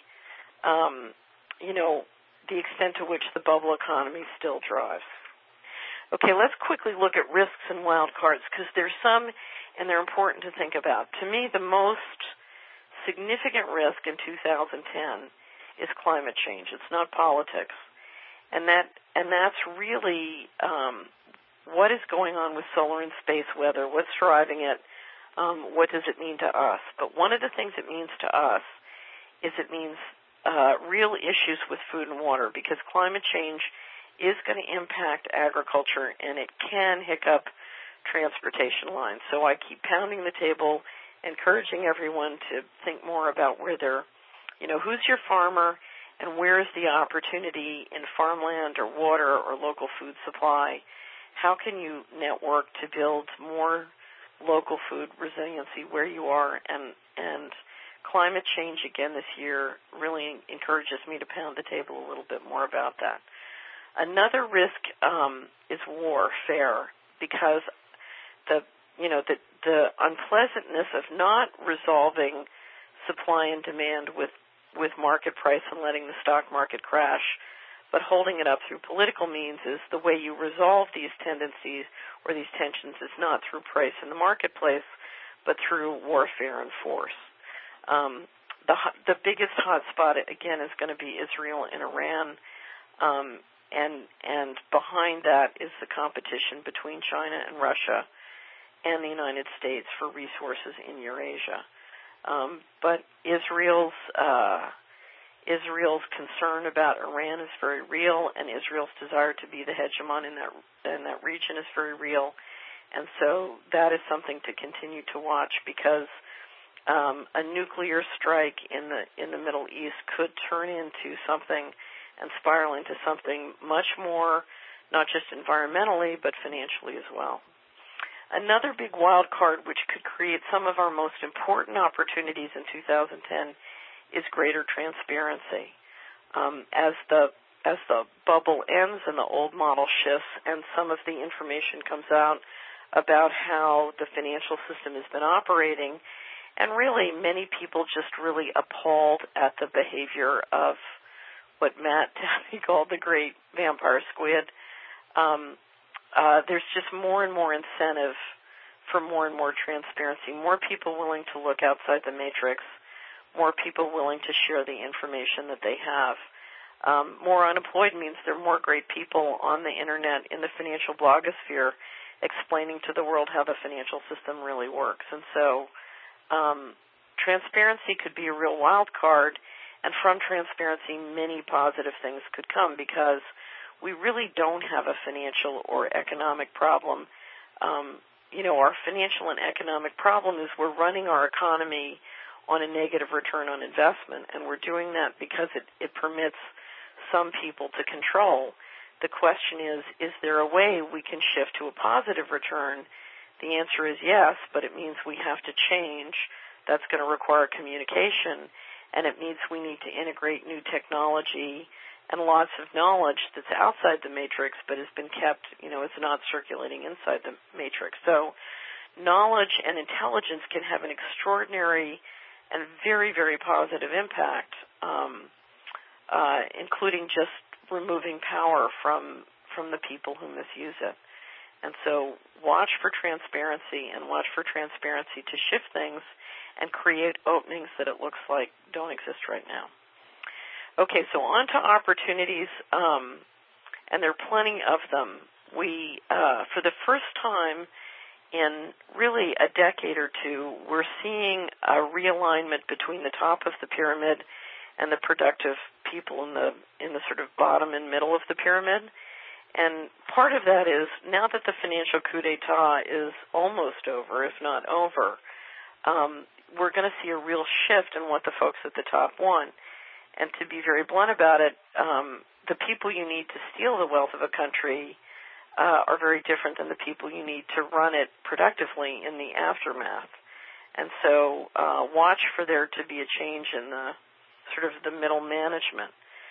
the extent to which the bubble economy still drives. Okay, let's quickly look at risks and wild cards, because there's some, and they're important to think about. To me, the most significant risk in 2010 is climate change. It's not politics. And that's really what is going on with solar and space weather, what's driving it, what does it mean to us. But one of the things it means to us is it means real issues with food and water, because climate change is going to impact agriculture, and it can hiccup transportation lines. So I keep pounding the table, encouraging everyone to think more about where they're, who's your farmer, and where is the opportunity in farmland or water or local food supply? How can you network to build more local food resiliency where you are? And climate change, again, this year really encourages me to pound the table a little bit more about that. Another risk is warfare, because the unpleasantness of not resolving supply and demand with market price and letting the stock market crash, but holding it up through political means, is the way you resolve these tendencies or these tensions is not through price in the marketplace, but through warfare and force. The biggest hotspot, again, is going to be Israel and Iran, and behind that is the competition between China and Russia and the United States for resources in Eurasia. But Israel's concern about Iran is very real, and Israel's desire to be the hegemon in that region is very real. And so that is something to continue to watch, because a nuclear strike in the Middle East could turn into something and spiral into something much more, not just environmentally, but financially as well. Another big wild card which could create some of our most important opportunities in 2010 is greater transparency. As the bubble ends and the old model shifts and some of the information comes out about how the financial system has been operating, and really many people just really appalled at the behavior of what Matt Taffy called the great vampire squid. There's just more and more incentive for more and more transparency, more people willing to look outside the matrix, more people willing to share the information that they have. More unemployed means there are more great people on the Internet in the financial blogosphere explaining to the world how the financial system really works. And so transparency could be a real wild card, and from transparency many positive things could come, because we really don't have a financial or economic problem. Our financial and economic problem is we're running our economy on a negative return on investment, and we're doing that because it permits some people to control. The question is there a way we can shift to a positive return? The answer is yes, but it means we have to change. That's going to require communication, and it means we need to integrate new technology and lots of knowledge that's outside the matrix but has been kept, it's not circulating inside the matrix. So knowledge and intelligence can have an extraordinary and very, very positive impact, including just removing power from the people who misuse it. And so watch for transparency, and watch for transparency to shift things and create openings that it looks like don't exist right now. Okay, so on to opportunities, and there are plenty of them. We, for the first time in really a decade or two, we're seeing a realignment between the top of the pyramid and the productive people in the sort of bottom and middle of the pyramid. And part of that is, now that the financial coup d'etat is almost over, if not over, we're going to see a real shift in what the folks at the top want. And to be very blunt about it, the people you need to steal the wealth of a country are very different than the people you need to run it productively in the aftermath. And so watch for there to be a change in the sort of the middle management.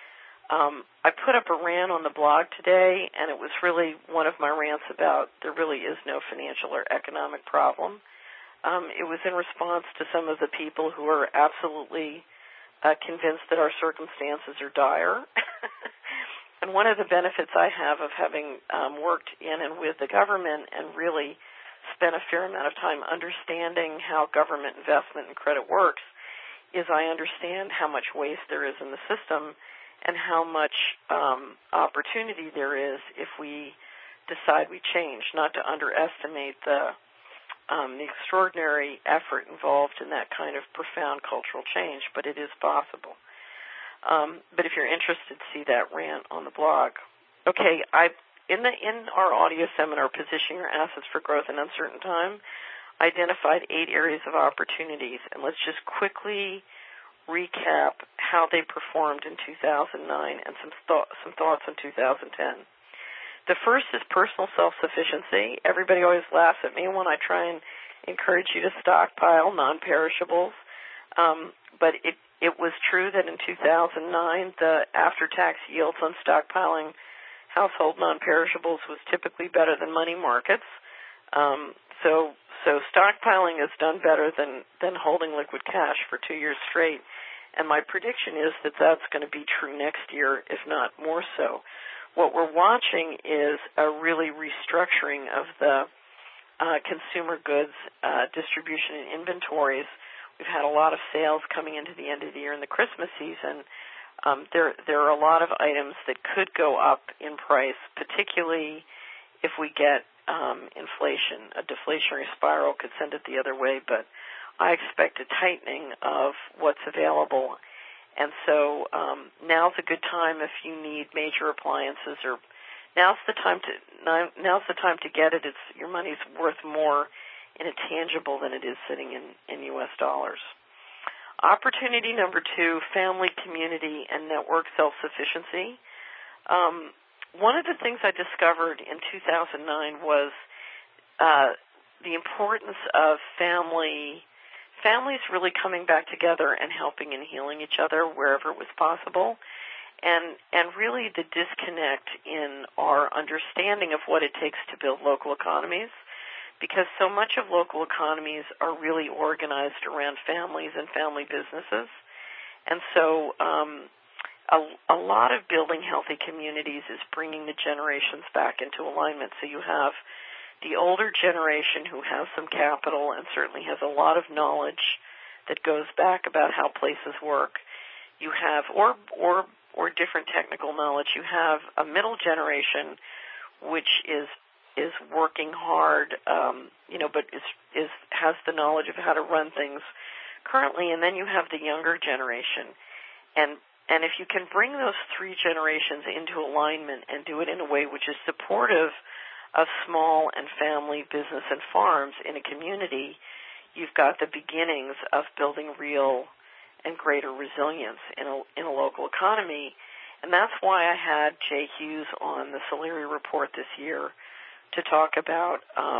I put up a rant on the blog today, and it was really one of my rants about there really is no financial or economic problem. It was in response to some of the people who are absolutely convinced that our circumstances are dire. And one of the benefits I have of having worked in and with the government and really spent a fair amount of time understanding how government investment and credit works is I understand how much waste there is in the system and how much opportunity there is if we decide we change, not to underestimate the extraordinary effort involved in that kind of profound cultural change, but it is possible. But if you're interested, see that rant on the blog. Okay, in our audio seminar, Positioning Your Assets for Growth in Uncertain Time, I identified 8 areas of opportunities, and let's just quickly recap how they performed in 2009 and some thoughts on 2010. The first is personal self-sufficiency. Everybody always laughs at me when I try and encourage you to stockpile non-perishables. But it was true that in 2009, the after-tax yields on stockpiling household non-perishables was typically better than money markets. So stockpiling is done better than holding liquid cash for 2 years straight. And my prediction is that that's going to be true next year, if not more so. What we're watching is a really restructuring of the consumer goods distribution and inventories. We've had a lot of sales coming into the end of the year in the Christmas season. There are a lot of items that could go up in price, particularly if we get inflation. A deflationary spiral could send it the other way, but I expect a tightening of what's available. And so now's a good time if you need major appliances, or now's the time to get it. Your money's worth more in a tangible than it is sitting in U.S. dollars. Opportunity number 2, family, community, and network self-sufficiency. One of the things I discovered in 2009 was the importance of families really coming back together and helping and healing each other wherever it was possible, and really the disconnect in our understanding of what it takes to build local economies, because so much of local economies are really organized around families and family businesses. And so a lot of building healthy communities is bringing the generations back into alignment. So you have the older generation who has some capital and certainly has a lot of knowledge that goes back about how places work. You have, or different technical knowledge. You have a middle generation which is working hard, but has the knowledge of how to run things currently, and then you have the younger generation. And if you can bring those 3 generations into alignment and do it in a way which is supportive of small and family business and farms in a community, you've got the beginnings of building real and greater resilience in a local economy. And that's why I had Jay Hughes on the Solari Report this year to talk about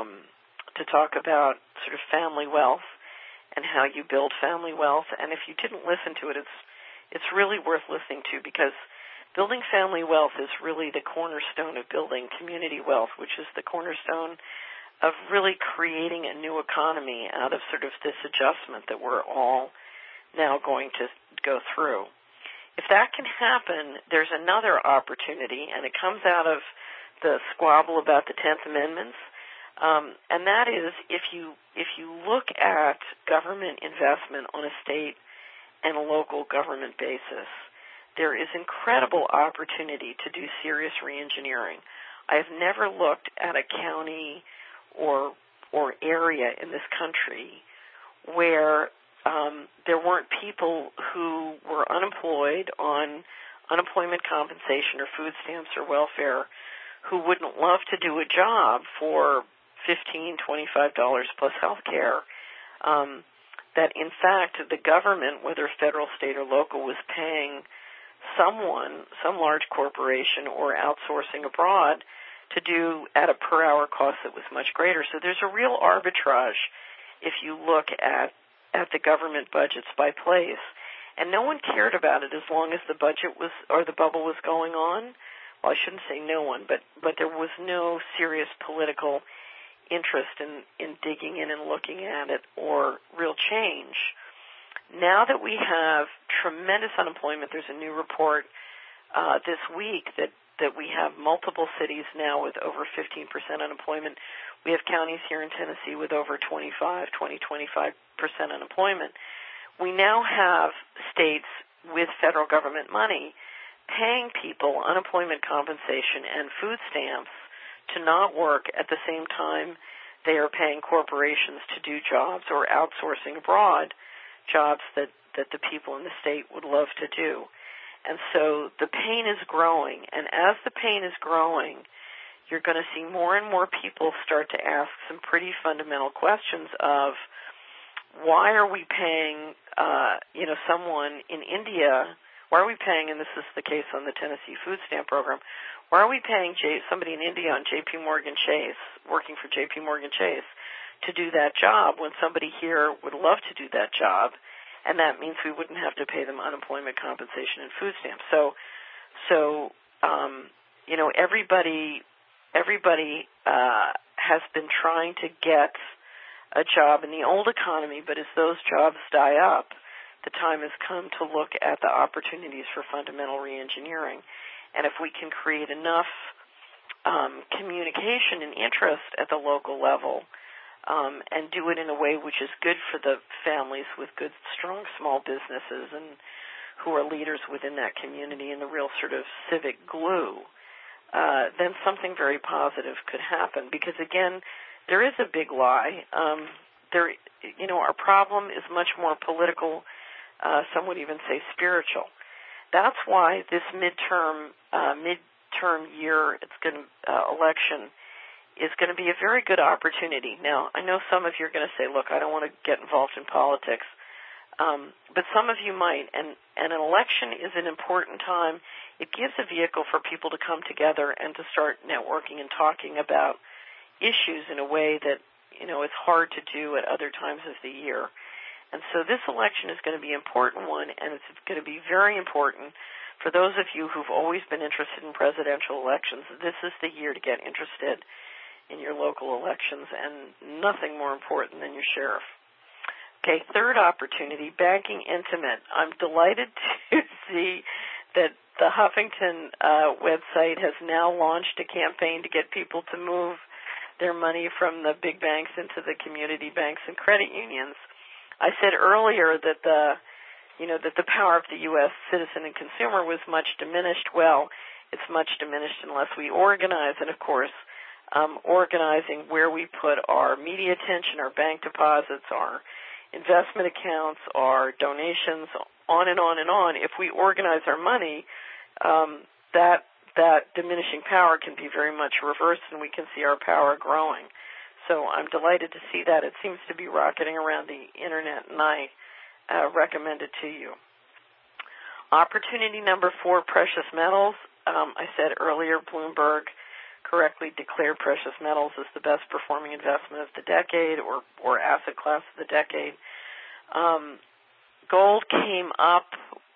sort of family wealth and how you build family wealth. And if you didn't listen to it, it's really worth listening to, because building family wealth is really the cornerstone of building community wealth, which is the cornerstone of really creating a new economy out of sort of this adjustment that we're all now going to go through. If that can happen, there's another opportunity, and it comes out of the squabble about the 10th Amendments, and that is if you look at government investment on a state and a local government basis, there is incredible opportunity to do serious reengineering. I have never looked at a county or area in this country where there weren't people who were unemployed on unemployment compensation or food stamps or welfare who wouldn't love to do a job for $15, $25 plus health care, that in fact the government, whether federal, state, or local, was paying someone, some large corporation, or outsourcing abroad to do at a per hour cost that was much greater. So there's a real arbitrage if you look at the government budgets by place. And no one cared about it as long as the budget was, or the bubble was going on. Well, I shouldn't say no one, but there was no serious political interest in digging in and looking at it or real change. Now that we have tremendous unemployment, there's a new report this week that we have multiple cities now with over 15% unemployment. We have counties here in Tennessee with over 25% unemployment. We now have states with federal government money paying people unemployment compensation and food stamps to not work at the same time they are paying corporations to do jobs or outsourcing abroad jobs that the people in the state would love to do. And so the pain is growing, and as the pain is growing, you're going to see more and more people start to ask some pretty fundamental questions of why are we paying, someone in India, why are we paying, and this is the case on the Tennessee Food Stamp Program, why are we paying somebody in India on J.P. Morgan Chase, working for J.P. Morgan Chase, to do that job when somebody here would love to do that job, and that means we wouldn't have to pay them unemployment compensation and food stamps. Everybody has been trying to get a job in the old economy, but as those jobs die up, the time has come to look at the opportunities for fundamental reengineering. And if we can create enough communication and interest at the local level and do it in a way which is good for the families with good, strong small businesses and who are leaders within that community and the real sort of civic glue, then something very positive could happen. Because, again, there is a big lie our problem is much more political. Some would even say spiritual. That's why this midterm year election is going to be a very good opportunity. Now, I know some of you are going to say, look, I don't want to get involved in politics. But some of you might, and an election is an important time. It gives a vehicle for people to come together and to start networking and talking about issues in a way that, it's hard to do at other times of the year. And so this election is going to be an important one, and it's going to be very important for those of you who've always been interested in presidential elections. This is the year to get interested in your local elections, and nothing more important than your sheriff. Okay, third opportunity, banking intimate. I'm delighted to see that the Huffington website has now launched a campaign to get people to move their money from the big banks into the community banks and credit unions. I said earlier that the power of the U.S. citizen and consumer was much diminished. Well, it's much diminished unless we organize, and of course, organizing where we put our media attention, our bank deposits, our investment accounts, our donations, on and on and on. If we organize our money, that diminishing power can be very much reversed, and we can see our power growing. So I'm delighted to see that. It seems to be rocketing around the Internet, and I recommend it to you. Opportunity number 4, precious metals. I said earlier, Bloomberg correctly declared precious metals as the best performing investment of the decade or asset class of the decade. Gold came up,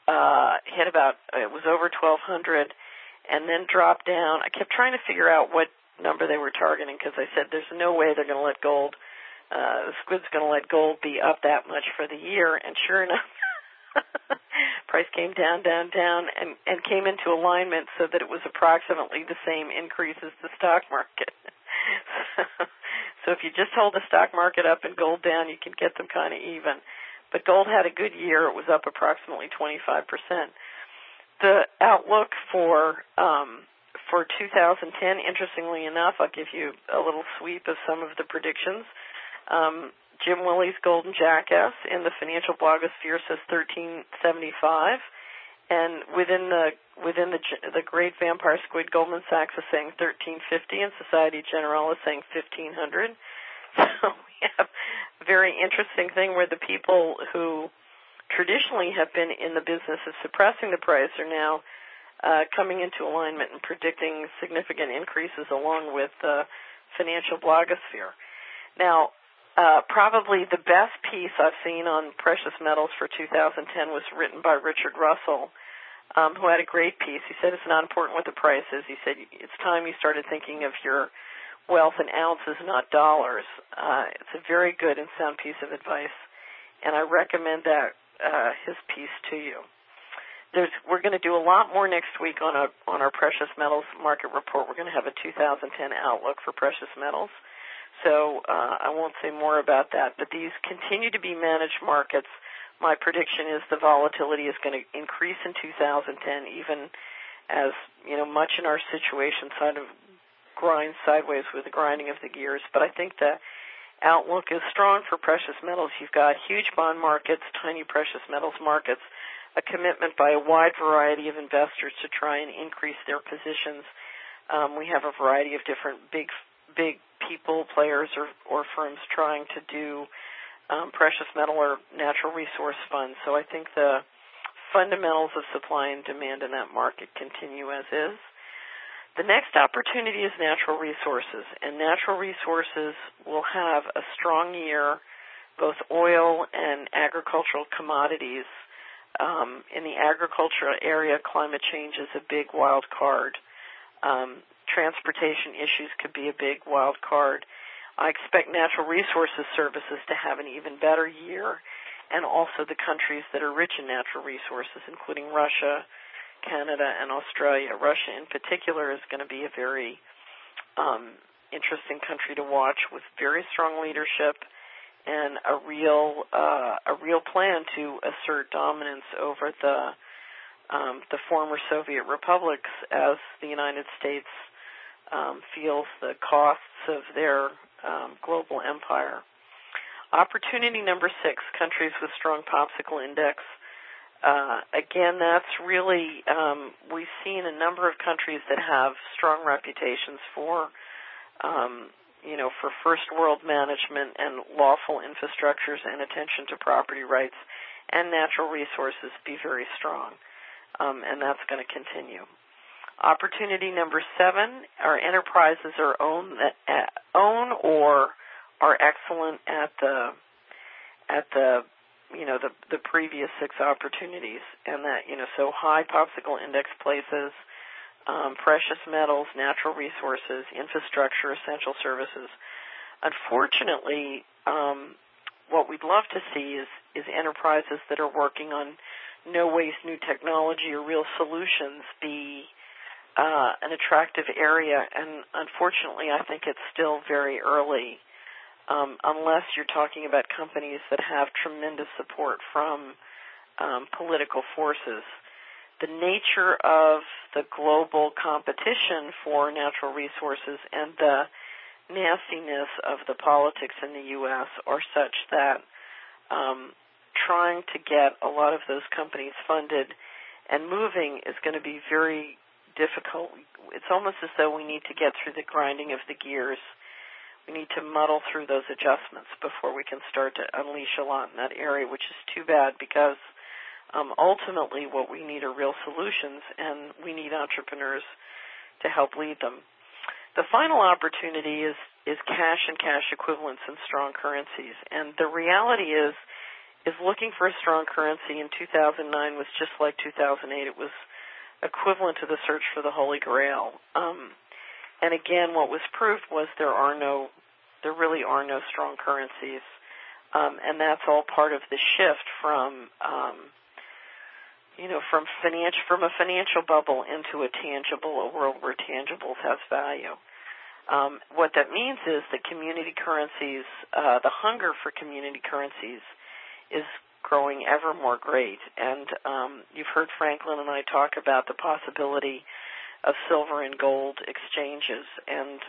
it was over 1,200, and then dropped down. I kept trying to figure out what number they were targeting because I said there's no way they're going to let gold, the squid's going to let gold be up that much for the year, and sure enough, price came down, and came into alignment so that it was approximately the same increase as the stock market. So if you just hold the stock market up and gold down, you can get them kind of even. But gold had a good year. It was up approximately 25%. The outlook for 2010, interestingly enough, I'll give you a little sweep of some of the predictions. Jim Willey's Golden Jackass in the financial blogosphere says 1375, and within the Great Vampire Squid, Goldman Sachs is saying 1350, and Societe Generale is saying 1500. So we have a very interesting thing where the people who traditionally have been in the business of suppressing the price are now coming into alignment and predicting significant increases along with the financial blogosphere. Now, probably the best piece I've seen on precious metals for 2010 was written by Richard Russell, who had a great piece. He said it's not important what the price is. He said it's time you started thinking of your wealth in ounces, not dollars. It's a very good and sound piece of advice, and I recommend that his piece to you. We're going to do a lot more next week on our precious metals market report. We're going to have a 2010 outlook for precious metals. So I won't say more about that, but these continue to be managed markets. My prediction is the volatility is going to increase in 2010, even as much in our situation sort of grinds sideways with the grinding of the gears. But I think the outlook is strong for precious metals. You've got huge bond markets, tiny precious metals markets, a commitment by a wide variety of investors to try and increase their positions. We have a variety of different big people, players, or firms trying to do precious metal or natural resource funds. So I think the fundamentals of supply and demand in that market continue as is. The next opportunity is natural resources, and natural resources will have a strong year, both oil and agricultural commodities. In the agricultural area, climate change is a big wild card. Transportation issues could be a big wild card. I expect natural resources services to have an even better year, and also the countries that are rich in natural resources, including Russia, Canada, and Australia. Russia in particular is going to be a very interesting country to watch, with very strong leadership and a real plan to assert dominance over the former Soviet republics as the United States feels the costs of their global empire. Opportunity number 6, countries with strong popsicle index. Again, that's really, we've seen a number of countries that have strong reputations for, for first world management and lawful infrastructures and attention to property rights and natural resources be very strong. And that's going to continue. Opportunity number 7, our enterprises own or are excellent at the previous 6 opportunities, and that, so high popsicle index places, precious metals, natural resources, infrastructure, essential services. Unfortunately, what we'd love to see is enterprises that are working on no waste new technology or real solutions be an attractive area, and unfortunately I think it's still very early. Unless you're talking about companies that have tremendous support from political forces. The nature of the global competition for natural resources and the nastiness of the politics in the U.S. are such that trying to get a lot of those companies funded and moving is going to be very difficult. It's almost as though we need to get through the grinding of the gears. We need to muddle through those adjustments before we can start to unleash a lot in that area, which is too bad because ultimately what we need are real solutions, and we need entrepreneurs to help lead them. The final opportunity is cash and cash equivalents in strong currencies. And the reality is looking for a strong currency in 2009 was just like 2008. It was equivalent to the search for the Holy Grail. And again, what was proved was there really are no strong currencies, and that's all part of the shift from a financial bubble into a world where tangibles has value. What that means is that community currencies, the hunger for community currencies, is growing ever more great. And you've heard Franklin and I talk about the possibility of silver and gold exchanges, and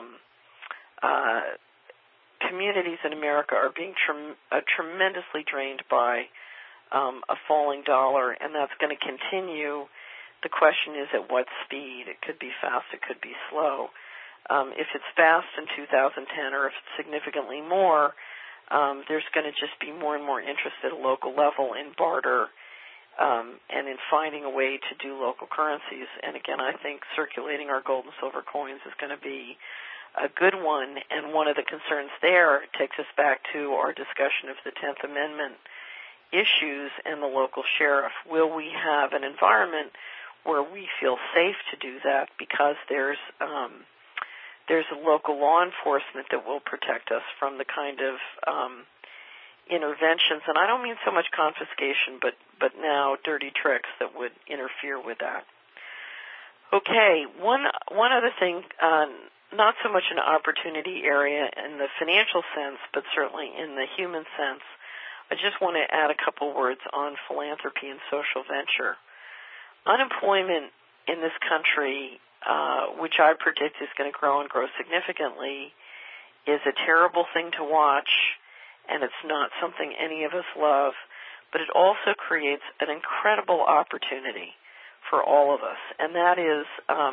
communities in America are being tremendously drained by a falling dollar, and that's going to continue. The question is at what speed. It could be fast, it could be slow. If it's fast in 2010 or if it's significantly more, there's going to just be more and more interest at a local level in barter and in finding a way to do local currencies. And again, I think circulating our gold and silver coins is going to be a good one. And one of the concerns there takes us back to our discussion of the 10th Amendment issues and the local sheriff. Will we have an environment where we feel safe to do that because there's a local law enforcement that will protect us from the kind of interventions, and I don't mean so much confiscation, but now dirty tricks that would interfere with that. Okay, one other thing, not so much an opportunity area in the financial sense, but certainly in the human sense. I just want to add a couple words on philanthropy and social venture. Unemployment in this country, which I predict is going to grow and grow significantly, is a terrible thing to watch, and it's not something any of us love, but it also creates an incredible opportunity for all of us. And that is,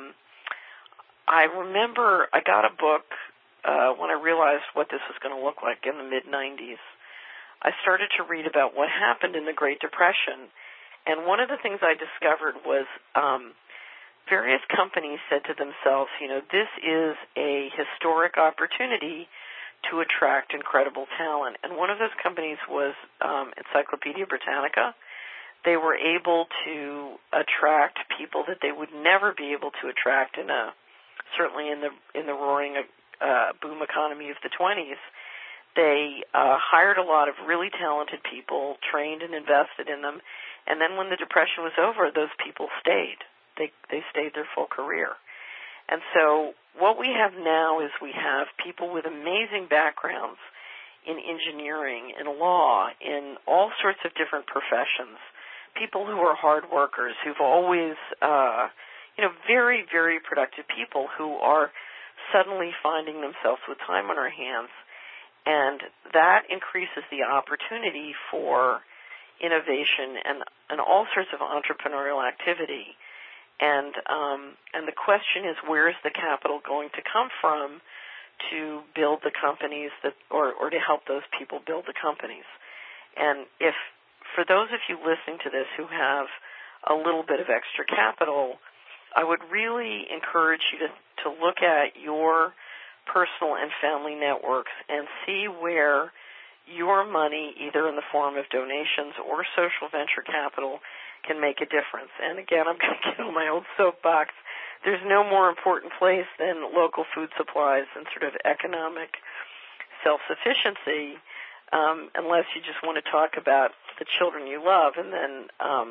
I remember I got a book when I realized what this was going to look like in the mid-'90s. I started to read about what happened in the Great Depression, and one of the things I discovered was various companies said to themselves, this is a historic opportunity to attract incredible talent. And one of those companies was Encyclopedia Britannica. They were able to attract people that they would never be able to attract certainly in the roaring boom economy of the 20s. They hired a lot of really talented people, trained and invested in them, and then when the Depression was over, those people stayed. They stayed their full career. And so what we have now is we have people with amazing backgrounds in engineering, in law, in all sorts of different professions, people who are hard workers, who've always, very, very productive people who are suddenly finding themselves with time on our hands And that increases the opportunity for innovation and all sorts of entrepreneurial activity. And the question is, where is the capital going to come from to build the companies or to help those people build the companies? And if, for those of you listening to this who have a little bit of extra capital, I would really encourage you to look at your personal and family networks and see where your money, either in the form of donations or social venture capital, can make a difference. And again, I'm going to get on my old soapbox. There's no more important place than local food supplies and sort of economic self-sufficiency, unless you just want to talk about the children you love. And then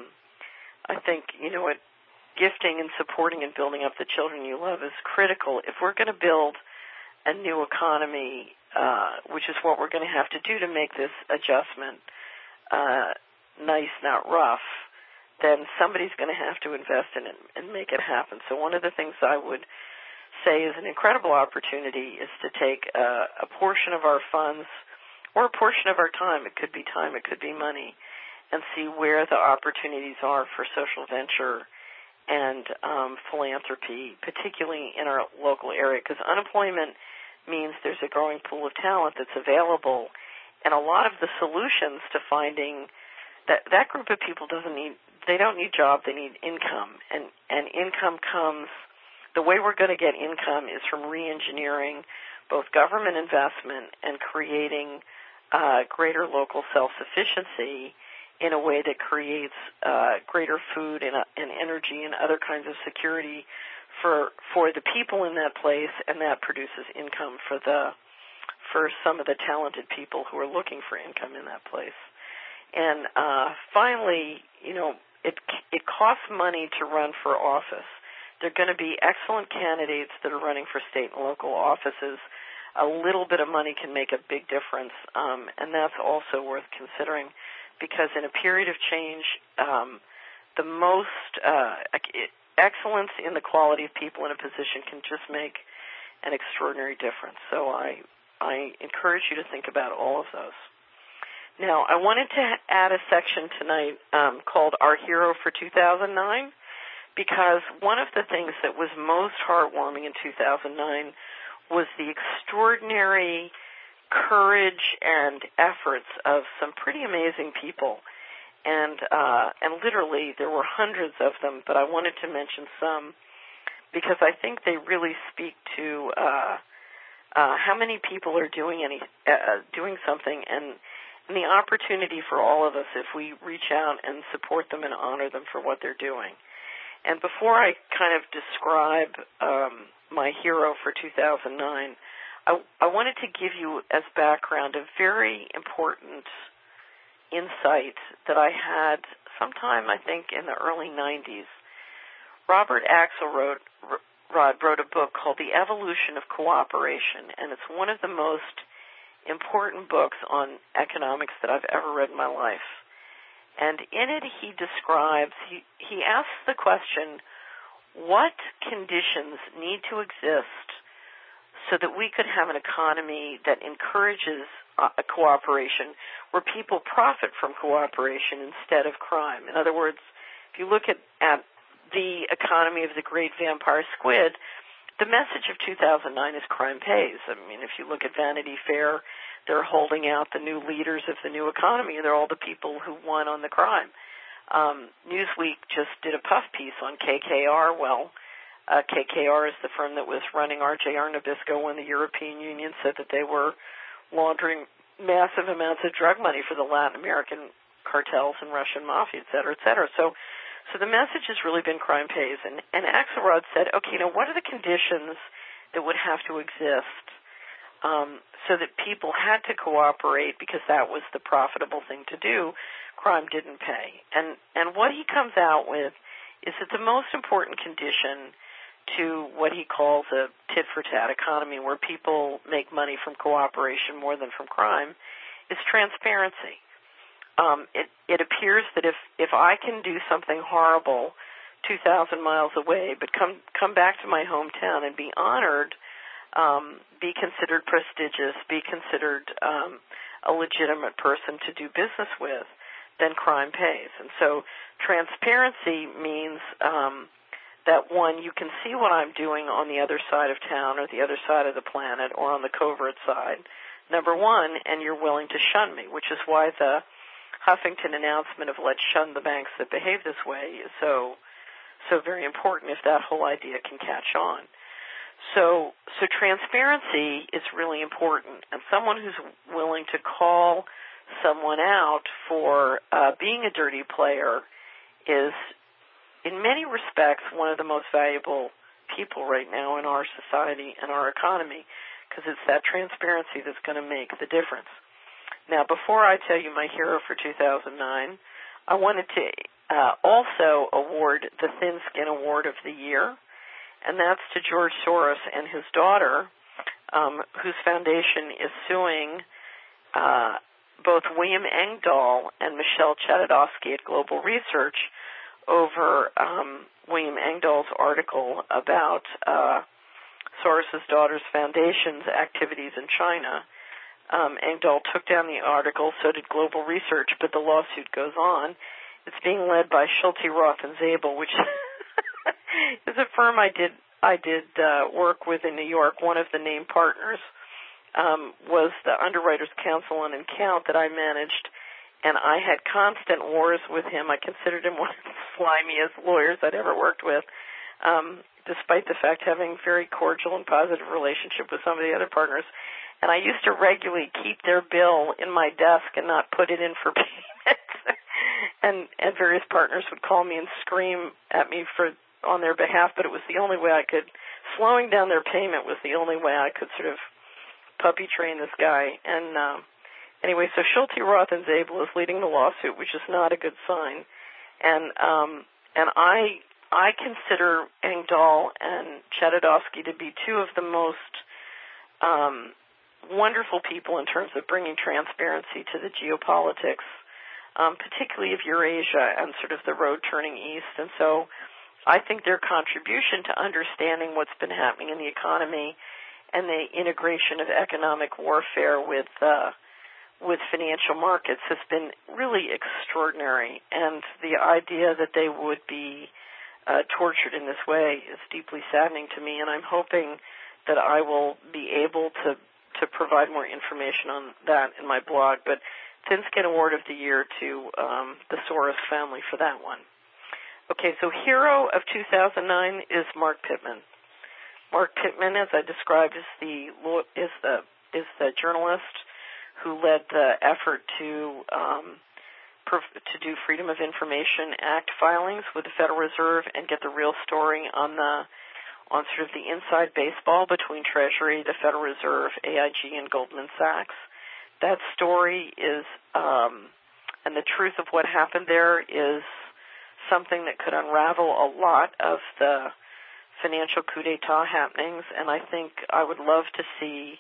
I think, gifting and supporting and building up the children you love is critical. If we're going to build a new economy, which is what we're going to have to do to make this adjustment nice, not rough, then somebody's going to have to invest in it and make it happen. So one of the things I would say is an incredible opportunity is to take a portion of our funds or a portion of our time, it could be time, it could be money, and see where the opportunities are for social venture and philanthropy, particularly in our local area, because unemployment means there's a growing pool of talent that's available, and a lot of the solutions to finding that group of people don't need jobs, they need income, and income comes, the way we're going to get income is from re-engineering both government investment and creating greater local self-sufficiency in a way that creates greater food and energy and other kinds of security for the people in that place, and that produces income for some of the talented people who are looking for income in that place. And finally, it costs money to run for office. There are going to be excellent candidates that are running for state and local offices. A little bit of money can make a big difference, and that's also worth considering, because in a period of change, the most excellence in the quality of people in a position can just make an extraordinary difference. So I encourage you to think about all of those. Now, I wanted to add a section tonight called Our Hero for 2009, because one of the things that was most heartwarming in 2009 was the extraordinary courage and efforts of some pretty amazing people. And literally there were hundreds of them, but I wanted to mention some because I think they really speak to how many people are doing something, and the opportunity for all of us if we reach out and support them and honor them for what they're doing. And before I kind of describe my hero for 2009, I wanted to give you as background a very important insight that I had sometime, I think, in the early 90s. Robert Axelrod wrote a book called The Evolution of Cooperation, and it's one of the most important books on economics that I've ever read in my life. And in it he describes, he asks the question, what conditions need to exist so that we could have an economy that encourages cooperation, where people profit from cooperation instead of crime? In other words, if you look at the economy of the great vampire squid, the message of 2009 is crime pays. I mean, if you look at Vanity Fair, they're holding out the new leaders of the new economy. They're all the people who won on the crime. Newsweek just did a puff piece on KKR. Well, KKR is the firm that was running RJR Nabisco when the European Union said that they were laundering massive amounts of drug money for the Latin American cartels and Russian mafia, et cetera, et cetera. So the message has really been crime pays. And Axelrod said, okay, now what are the conditions that would have to exist so that people had to cooperate because that was the profitable thing to do? Crime didn't pay. And what he comes out with is that the most important condition to what he calls a tit-for-tat economy, where people make money from cooperation more than from crime, is transparency. It appears that if I can do something horrible 2,000 miles away, but come back to my hometown and be honored be considered prestigious, be considered a legitimate person to do business with, then crime pays. And so transparency means that, one, you can see what I'm doing on the other side of town or the other side of the planet or on the covert side, number one, and you're willing to shun me, which is why the Huffington announcement of let's shun the banks that behave this way is so very important if that whole idea can catch on. So transparency is really important, and someone who's willing to call someone out for being a dirty player is, in many respects, one of the most valuable people right now in our society and our economy, because it's that transparency that's going to make the difference. Now, before I tell you my hero for 2009, I wanted to also award the Thin Skin Award of the Year, and that's to George Soros and his daughter, whose foundation is suing both William Engdahl and Michelle Chudovsky at Global Research over William Engdahl's article about Soros' daughter's foundation's activities in China. Engdahl took down the article, so did Global Research, but the lawsuit goes on. It's being led by Schulte, Roth & Zabel, which is a firm I did work with in New York. One of the named partners was the Underwriters Council on Encounter that I managed, and I had constant wars with him. I considered him one of the slimiest lawyers I'd ever worked with, despite the fact having a very cordial and positive relationship with some of the other partners. And I used to regularly keep their bill in my desk and not put it in for payment. and various partners would call me and scream at me on their behalf, but it was the only way I could. Slowing down their payment was the only way I could sort of puppy train this guy. And anyway, so Schulte, Roth & Zabel is leading the lawsuit, which is not a good sign. And I consider Engdahl and Chudovsky to be two of the most wonderful people in terms of bringing transparency to the geopolitics, particularly of Eurasia and sort of the road turning east. And so I think their contribution to understanding what's been happening in the economy and the integration of economic warfare with financial markets has been really extraordinary. And the idea that they would be tortured in this way is deeply saddening to me, and I'm hoping that I will be able to provide more information on that in my blog. But Thin Skin Award of the Year to the Soros family for that one. Okay, so hero of 2009 is Mark Pittman. Mark Pittman, as I described, is the journalist who led the effort to do Freedom of Information Act filings with the Federal Reserve and get the real story on sort of the inside baseball between Treasury, the Federal Reserve, AIG, and Goldman Sachs. That story is, and the truth of what happened there is something that could unravel a lot of the financial coup d'etat happenings, and I think I would love to see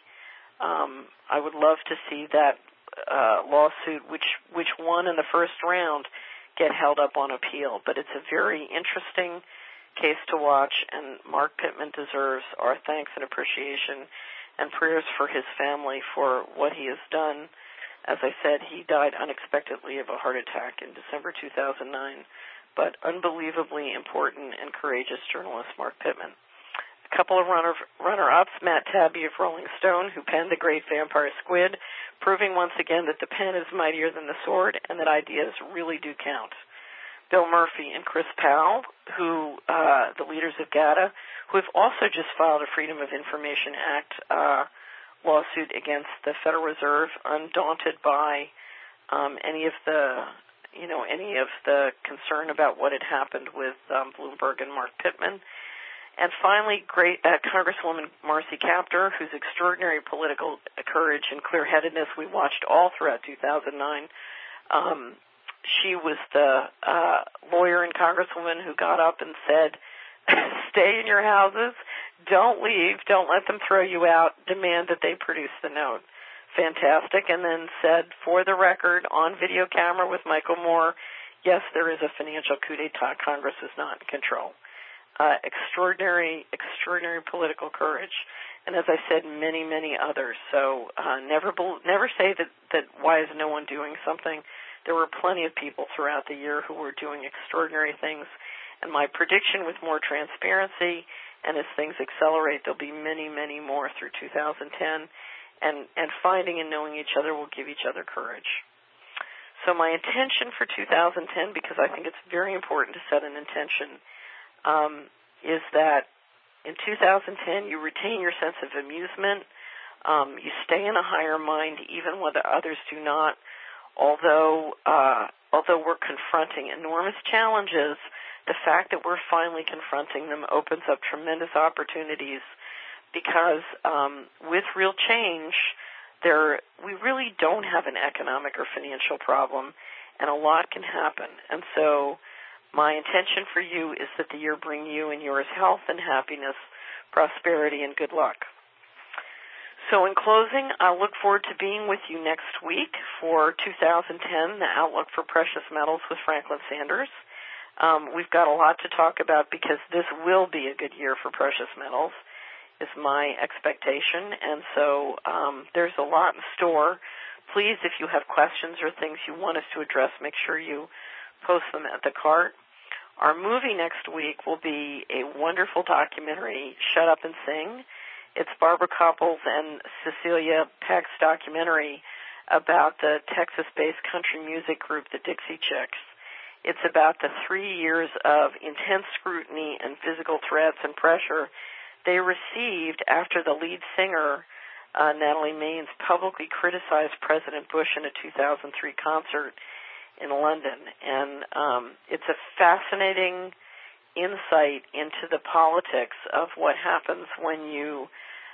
that lawsuit, which won in the first round, get held up on appeal. But it's a very interesting case to watch, and Mark Pittman deserves our thanks and appreciation and prayers for his family for what he has done. As I said, he died unexpectedly of a heart attack in December 2009, but unbelievably important and courageous journalist Mark Pittman. A couple of runner-ups, Matt Taibbi of Rolling Stone, who penned The Great Vampire Squid, proving once again that the pen is mightier than the sword and that ideas really do count. Bill Murphy and Chris Powell, who the leaders of GATA, who have also just filed a Freedom of Information Act lawsuit against the Federal Reserve, undaunted by any of the concern about what had happened with Bloomberg and Mark Pittman. And finally, great Congresswoman Marcy Kaptur, whose extraordinary political courage and clear-headedness we watched all throughout 2009. She was the lawyer and congresswoman who got up and said, stay in your houses, don't leave, don't let them throw you out, demand that they produce the note. Fantastic. And then said, for the record, on video camera with Michael Moore, yes, there is a financial coup d'etat. Congress is not in control. extraordinary political courage, and as I said, many, many others. So never say that why is no one doing something. There were plenty of people throughout the year who were doing extraordinary things, and my prediction with more transparency and as things accelerate, there'll be many, many more through 2010, and finding and knowing each other will give each other courage. So my intention for 2010, because I think it's very important to set an intention, is that in 2010 you retain your sense of amusement, you stay in a higher mind even when others do not. Although we're confronting enormous challenges, the fact that we're finally confronting them opens up tremendous opportunities, because with real change, we really don't have an economic or financial problem, and a lot can happen. And so my intention for you is that the year bring you and yours health and happiness, prosperity, and good luck. So in closing, I look forward to being with you next week for 2010, the Outlook for Precious Metals with Franklin Sanders. We've got a lot to talk about because this will be a good year for precious metals, is my expectation. And so there's a lot in store. Please, if you have questions or things you want us to address, make sure you post them at the cart. Our movie next week will be a wonderful documentary, Shut Up and Sing. It's Barbara Copples and Cecilia Peck's documentary about the Texas-based country music group, the Dixie Chicks. It's about the 3 years of intense scrutiny and physical threats and pressure they received after the lead singer, Natalie Maines, publicly criticized President Bush in a 2003 concert in London. And it's a fascinating insight into the politics of what happens when you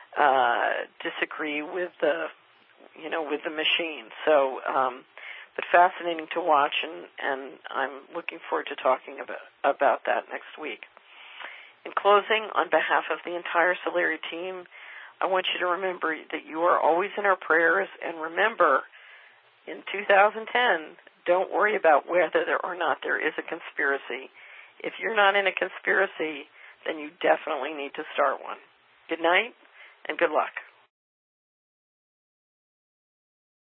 disagree with the machine. So, but fascinating to watch, and I'm looking forward to talking about that next week. In closing, on behalf of the entire Solari team, I want you to remember that you are always in our prayers, and remember, in 2010, don't worry about whether or not there is a conspiracy. If you're not in a conspiracy, then you definitely need to start one. Good night, and good luck.